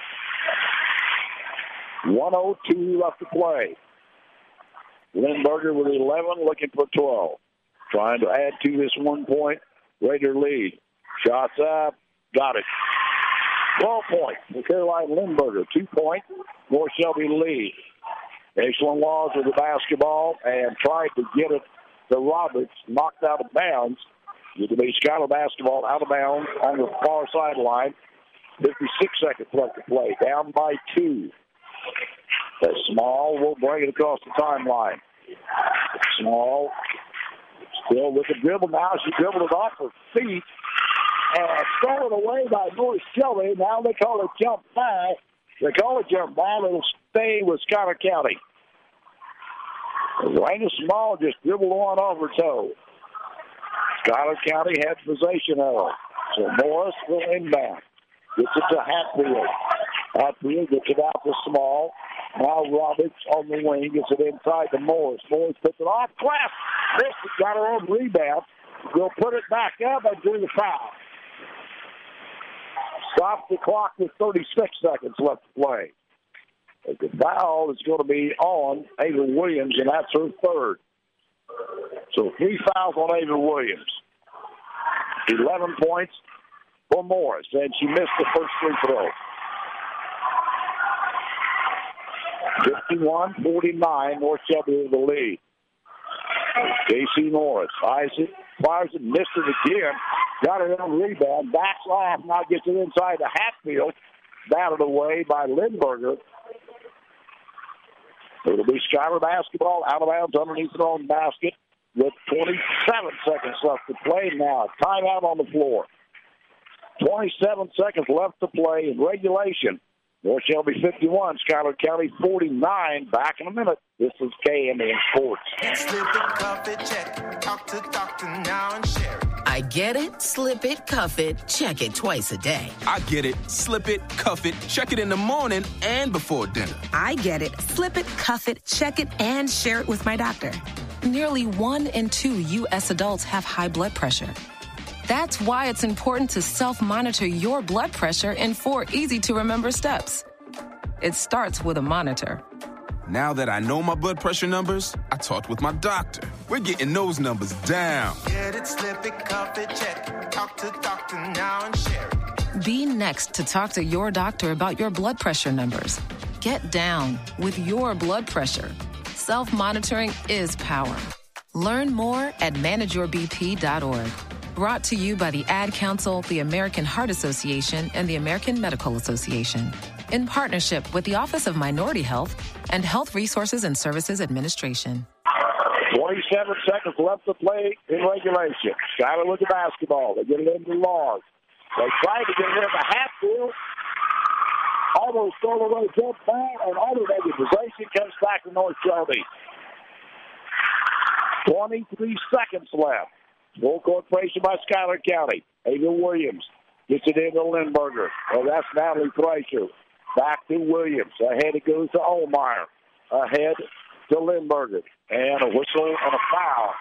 1:02 left to play. Lindbergh with 11, looking for 12. Trying to add to this 1 point Raider lead. Shots up, got it. 12 points for Caroline Lindbergh. 2 points, North Shelby lead. Ashland Laws with the basketball and tried to get it to Roberts, knocked out of bounds. It will be Schuyler basketball out of bounds on the far sideline. 56 seconds left to play. Down by 2. Small will bring it across the timeline. Small still with the dribble now. She dribbled it off her feet and stolen away by North Shelby. Now they call it jump by. They call it jump by. It'll stay with Schuyler County. Raina Small just dribbled one off her toe. Schuyler County had possession of it. So Morris will inbound. Gets it to Hatfield. Hatfield gets it out to Small. Now Roberts on the wing gets it inside to Morris. Morris puts it off. Class. This got her own rebound. We'll put it back up and do the foul. Stop the clock with 36 seconds left to play. The foul is going to be on Ava Williams, and that's her third. So 3 fouls on Ava Williams. 11 points for Morris, and she missed the first free throw. 51-49, North Shelby in the lead. Casey Norris eyes it, fires it, missed it again. Got it on rebound, backs off, now gets it inside to Hatfield. Batted away by Lindberger. It'll be Schuyler basketball out of bounds underneath their own basket with 27 seconds left to play. Now a timeout on the floor. 27 seconds left to play in regulation. North Shelby 51, Schuyler County 49. Back in a minute. This is KMN Sports. Slip it, cuff it, check. Talk to doctor now and share it. I get it, slip it, cuff it, check it twice a day. I get it, slip it, cuff it, check it in the morning and before dinner. I get it, slip it, cuff it, check it, and share it with my doctor. Nearly 1 in 2 U.S. adults have high blood pressure. That's why it's important to self-monitor your blood pressure in 4 easy-to-remember steps. It starts with a monitor. Now that I know my blood pressure numbers, I talked with my doctor. We're getting those numbers down. Get it, slip it, cuff it, check. Talk to doctor now and share it. Be next to talk to your doctor about your blood pressure numbers. Get down with your blood pressure. Self-monitoring is power. Learn more at manageyourbp.org. Brought to you by the Ad Council, the American Heart Association, and the American Medical Association. In partnership with the Office of Minority Health and Health Resources and Services Administration. 27 seconds left to play in regulation. Schuyler with the basketball. They get it into Laws. They try to get it into Hatfield. Almost stole away jump ball, and automated possession comes back to North Shelby. 23 seconds left. Full court pressure by Schuyler County. Ava Williams gets it into Lindberger. Well, that's Natalie Frazier. Back to Williams. Ahead it goes to Olmeyer. Ahead to Lindberger. And a whistle and a foul.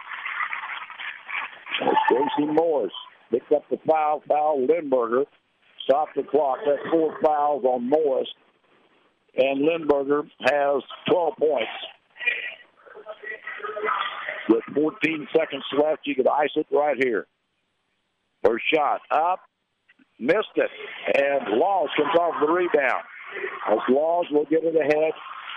It's Casey Morris. Picked up the foul. Foul Lindberger. Stopped the clock. That's 4 fouls on Morris. And Lindberger has 12 points. With 14 seconds left, you could ice it right here. First shot up. Missed it. And Laws comes off the rebound. As Laws will get it ahead.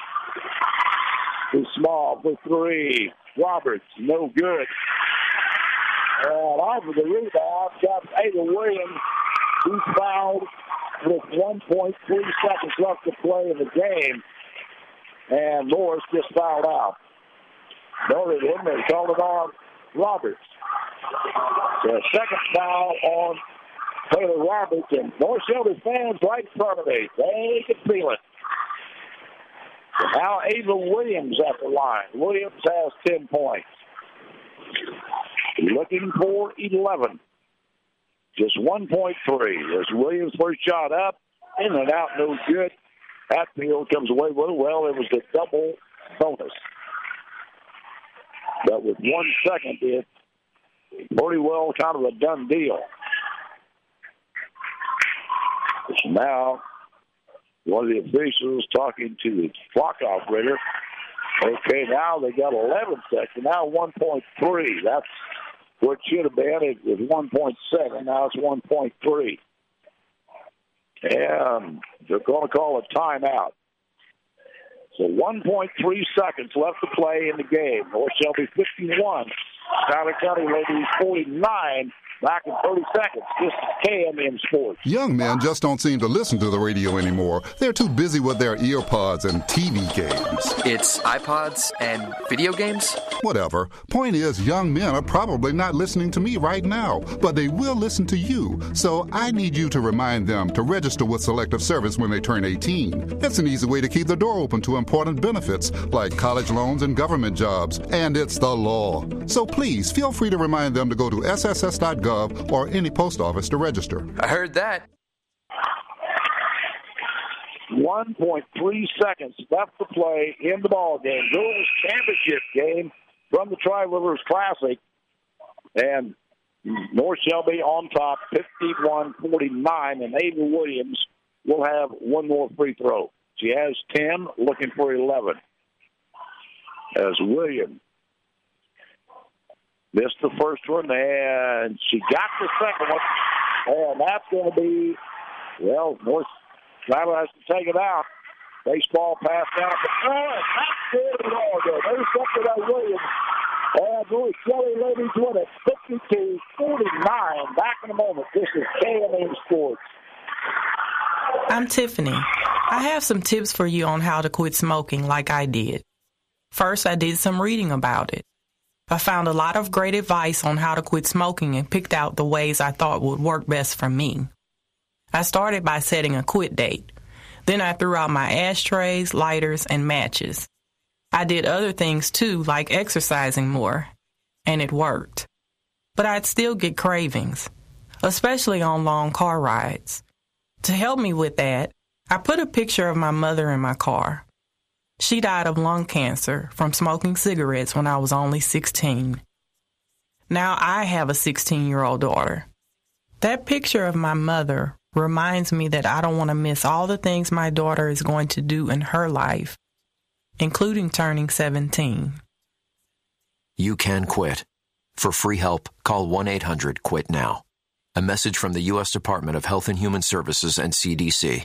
Too small for 3. Roberts, no good. And off of the rebound, got Ada Williams, who's fouled with 1.3 seconds left to play in the game. And Morris just fouled out. Noted him, they called it on Roberts. The second foul on Taylor Roberts, and North Shelby fans right in front of me. They can feel it. So now Ava Williams at the line. Williams has 10 points. Looking for 11. Just 1.3. As Williams' first shot up, in and out, no good. Hatfield comes away with it. Well, it was a double bonus. But with 1 second, it's pretty well kind of a done deal. So now, one of the officials talking to the clock operator. Okay, now they got 11 seconds. Now 1.3. That's what should have been. It was 1.7. Now it's 1.3. And they're going to call a timeout. So 1.3 seconds left to play in the game. North Shelby 51, Schuyler County Ladies 49. Back in 30 seconds. This is KMN Sports. Young men just don't seem to listen to the radio anymore. They're too busy with their earpods and TV games. It's iPods and video games? Whatever. Point is, young men are probably not listening to me right now, but they will listen to you. So I need you to remind them to register with Selective Service when they turn 18. It's an easy way to keep the door open to important benefits like college loans and government jobs. And it's the law. So please feel free to remind them to go to sss.gov or any post office to register. I heard that. 1.3 seconds left to play in the ball game. Girls championship game from the Tri-Rivers Classic. And North Shelby on top, 51-49. And Ava Williams will have one more free throw. She has 10, looking for 11. As Williams missed the first one, and she got the second one. And that's going to be, well, North Schuyler has to take it out. Baseball pass down. And that's good at all. There's something about Williams. And North Shelby Ladies win it 52-49. Back in a moment. This is KMN Sports. I'm Tiffany. I have some tips for you on how to quit smoking like I did. First, I did some reading about it. I found a lot of great advice on how to quit smoking and picked out the ways I thought would work best for me. I started by setting a quit date. Then I threw out my ashtrays, lighters, and matches. I did other things too, like exercising more, and it worked. But I'd still get cravings, especially on long car rides. To help me with that, I put a picture of my mother in my car. She died of lung cancer from smoking cigarettes when I was only 16. Now I have a 16-year-old daughter. That picture of my mother reminds me that I don't want to miss all the things my daughter is going to do in her life, including turning 17. You can quit. For free help, call 1-800-QUIT-NOW. A message from the U.S. Department of Health and Human Services and CDC.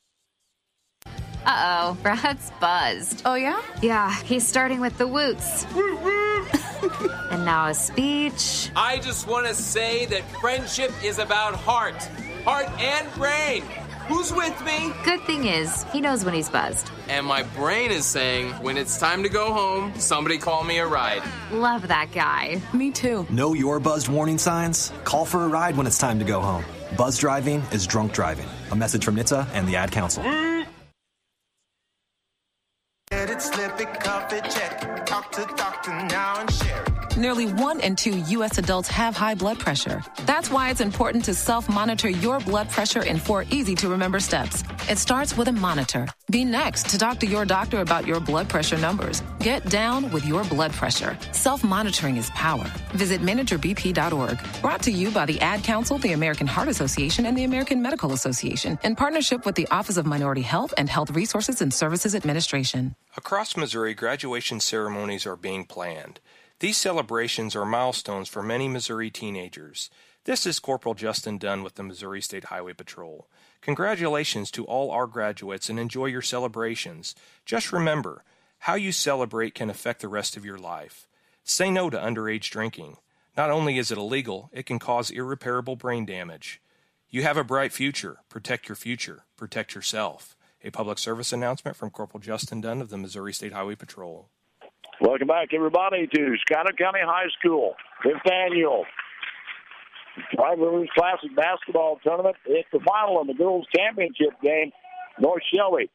Uh-oh, Brad's buzzed. Oh, yeah? Yeah, he's starting with the woots. And now a speech. I just want to say that friendship is about heart and brain. Who's with me? Good thing is, he knows when he's buzzed. And my brain is saying, when it's time to go home, somebody call me a ride. Love that guy. Me too. Know your buzzed warning signs? Call for a ride when it's time to go home. Buzz driving is drunk driving. A message from NHTSA and the Ad Council. Get it, slip it, cuff it, check it. Talk to doctor now and share it. Nearly 1 in 2 U.S. adults have high blood pressure. That's why it's important to self-monitor your blood pressure in 4 easy-to-remember steps. It starts with a monitor. Be next to talk to your doctor about your blood pressure numbers. Get down with your blood pressure. Self-monitoring is power. Visit managerbp.org. Brought to you by the Ad Council, the American Heart Association, and the American Medical Association, in partnership with the Office of Minority Health and Health Resources and Services Administration. Across Missouri, graduation ceremonies are being planned. These celebrations are milestones for many Missouri teenagers. This is Corporal Justin Dunn with the Missouri State Highway Patrol. Congratulations to all our graduates and enjoy your celebrations. Just remember, how you celebrate can affect the rest of your life. Say no to underage drinking. Not only is it illegal, it can cause irreparable brain damage. You have a bright future. Protect your future. Protect yourself. A public service announcement from Corporal Justin Dunn of the Missouri State Highway Patrol. Welcome back, everybody, to Schuyler County High School, 5th Annual Tri-Rivers Classic Basketball Tournament. It's the final of the girls' championship game. North Shelby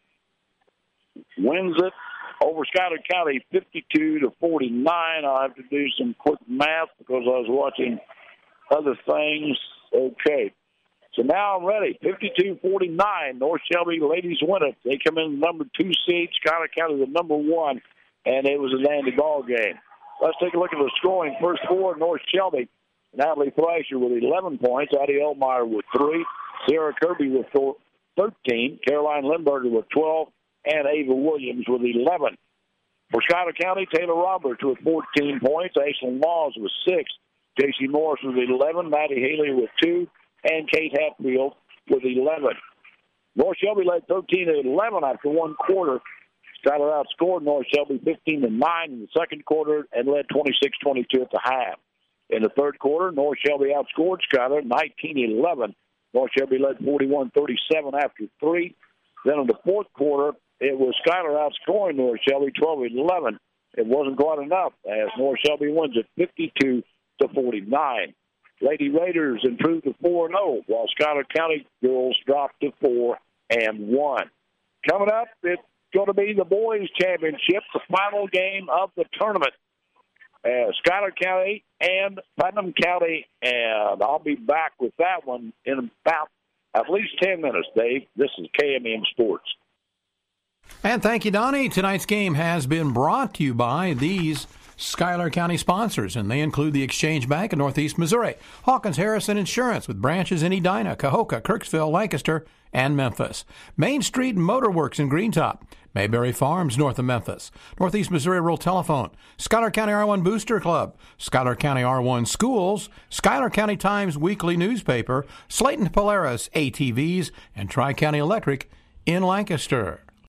wins it over Schuyler County 52-49. I'll have to do some quick math because I was watching other things. Okay. So now I'm ready. 52-49. North Shelby ladies win it. They come in the number 2 seed. Schuyler County the number 1. And it was a dandy ball game. Let's take a look at the scoring. First four, North Shelby. Natalie Thrasher with 11 points. Addie Elmeyer with 3. Sierra Kirby with 13. Caroline Lindberger with 12. And Ava Williams with 11. For Schuyler County, Taylor Roberts with 14 points. Aislinn Laws with 6. J.C. Morris with 11. Maddie Haley with 2. And Kate Hatfield with 11. North Shelby led 13-11 after one quarter. Schuyler outscored North Shelby 15-9 in the second quarter and led 26-22 at the half. In the third quarter, North Shelby outscored Schuyler 19-11. North Shelby led 41-37 after 3. Then in the fourth quarter, it was Schuyler outscoring North Shelby 12-11. It wasn't quite enough as North Shelby wins it 52-49. Lady Raiders improved to 4-0, while Schuyler County girls dropped to 4-1. Coming up, it's going to be the boys' championship, the final game of the tournament. Schuyler County and Putnam County, and I'll be back with that one in about at least 10 minutes, Dave. This is KMM Sports. And thank you, Donnie. Tonight's game has been brought to you by these Schuyler County sponsors, and they include the Exchange Bank of Northeast Missouri, Hawkins Harrison Insurance with branches in Edina, Cahokia, Kirksville, Lancaster, and Memphis, Main Street Motorworks in Greentop, Mayberry Farms north of Memphis, Northeast Missouri Rural Telephone, Schuyler County R1 Booster Club, Schuyler County R1 Schools, Schuyler County Times Weekly Newspaper, Slayton Polaris ATVs, and Tri-County Electric in Lancaster.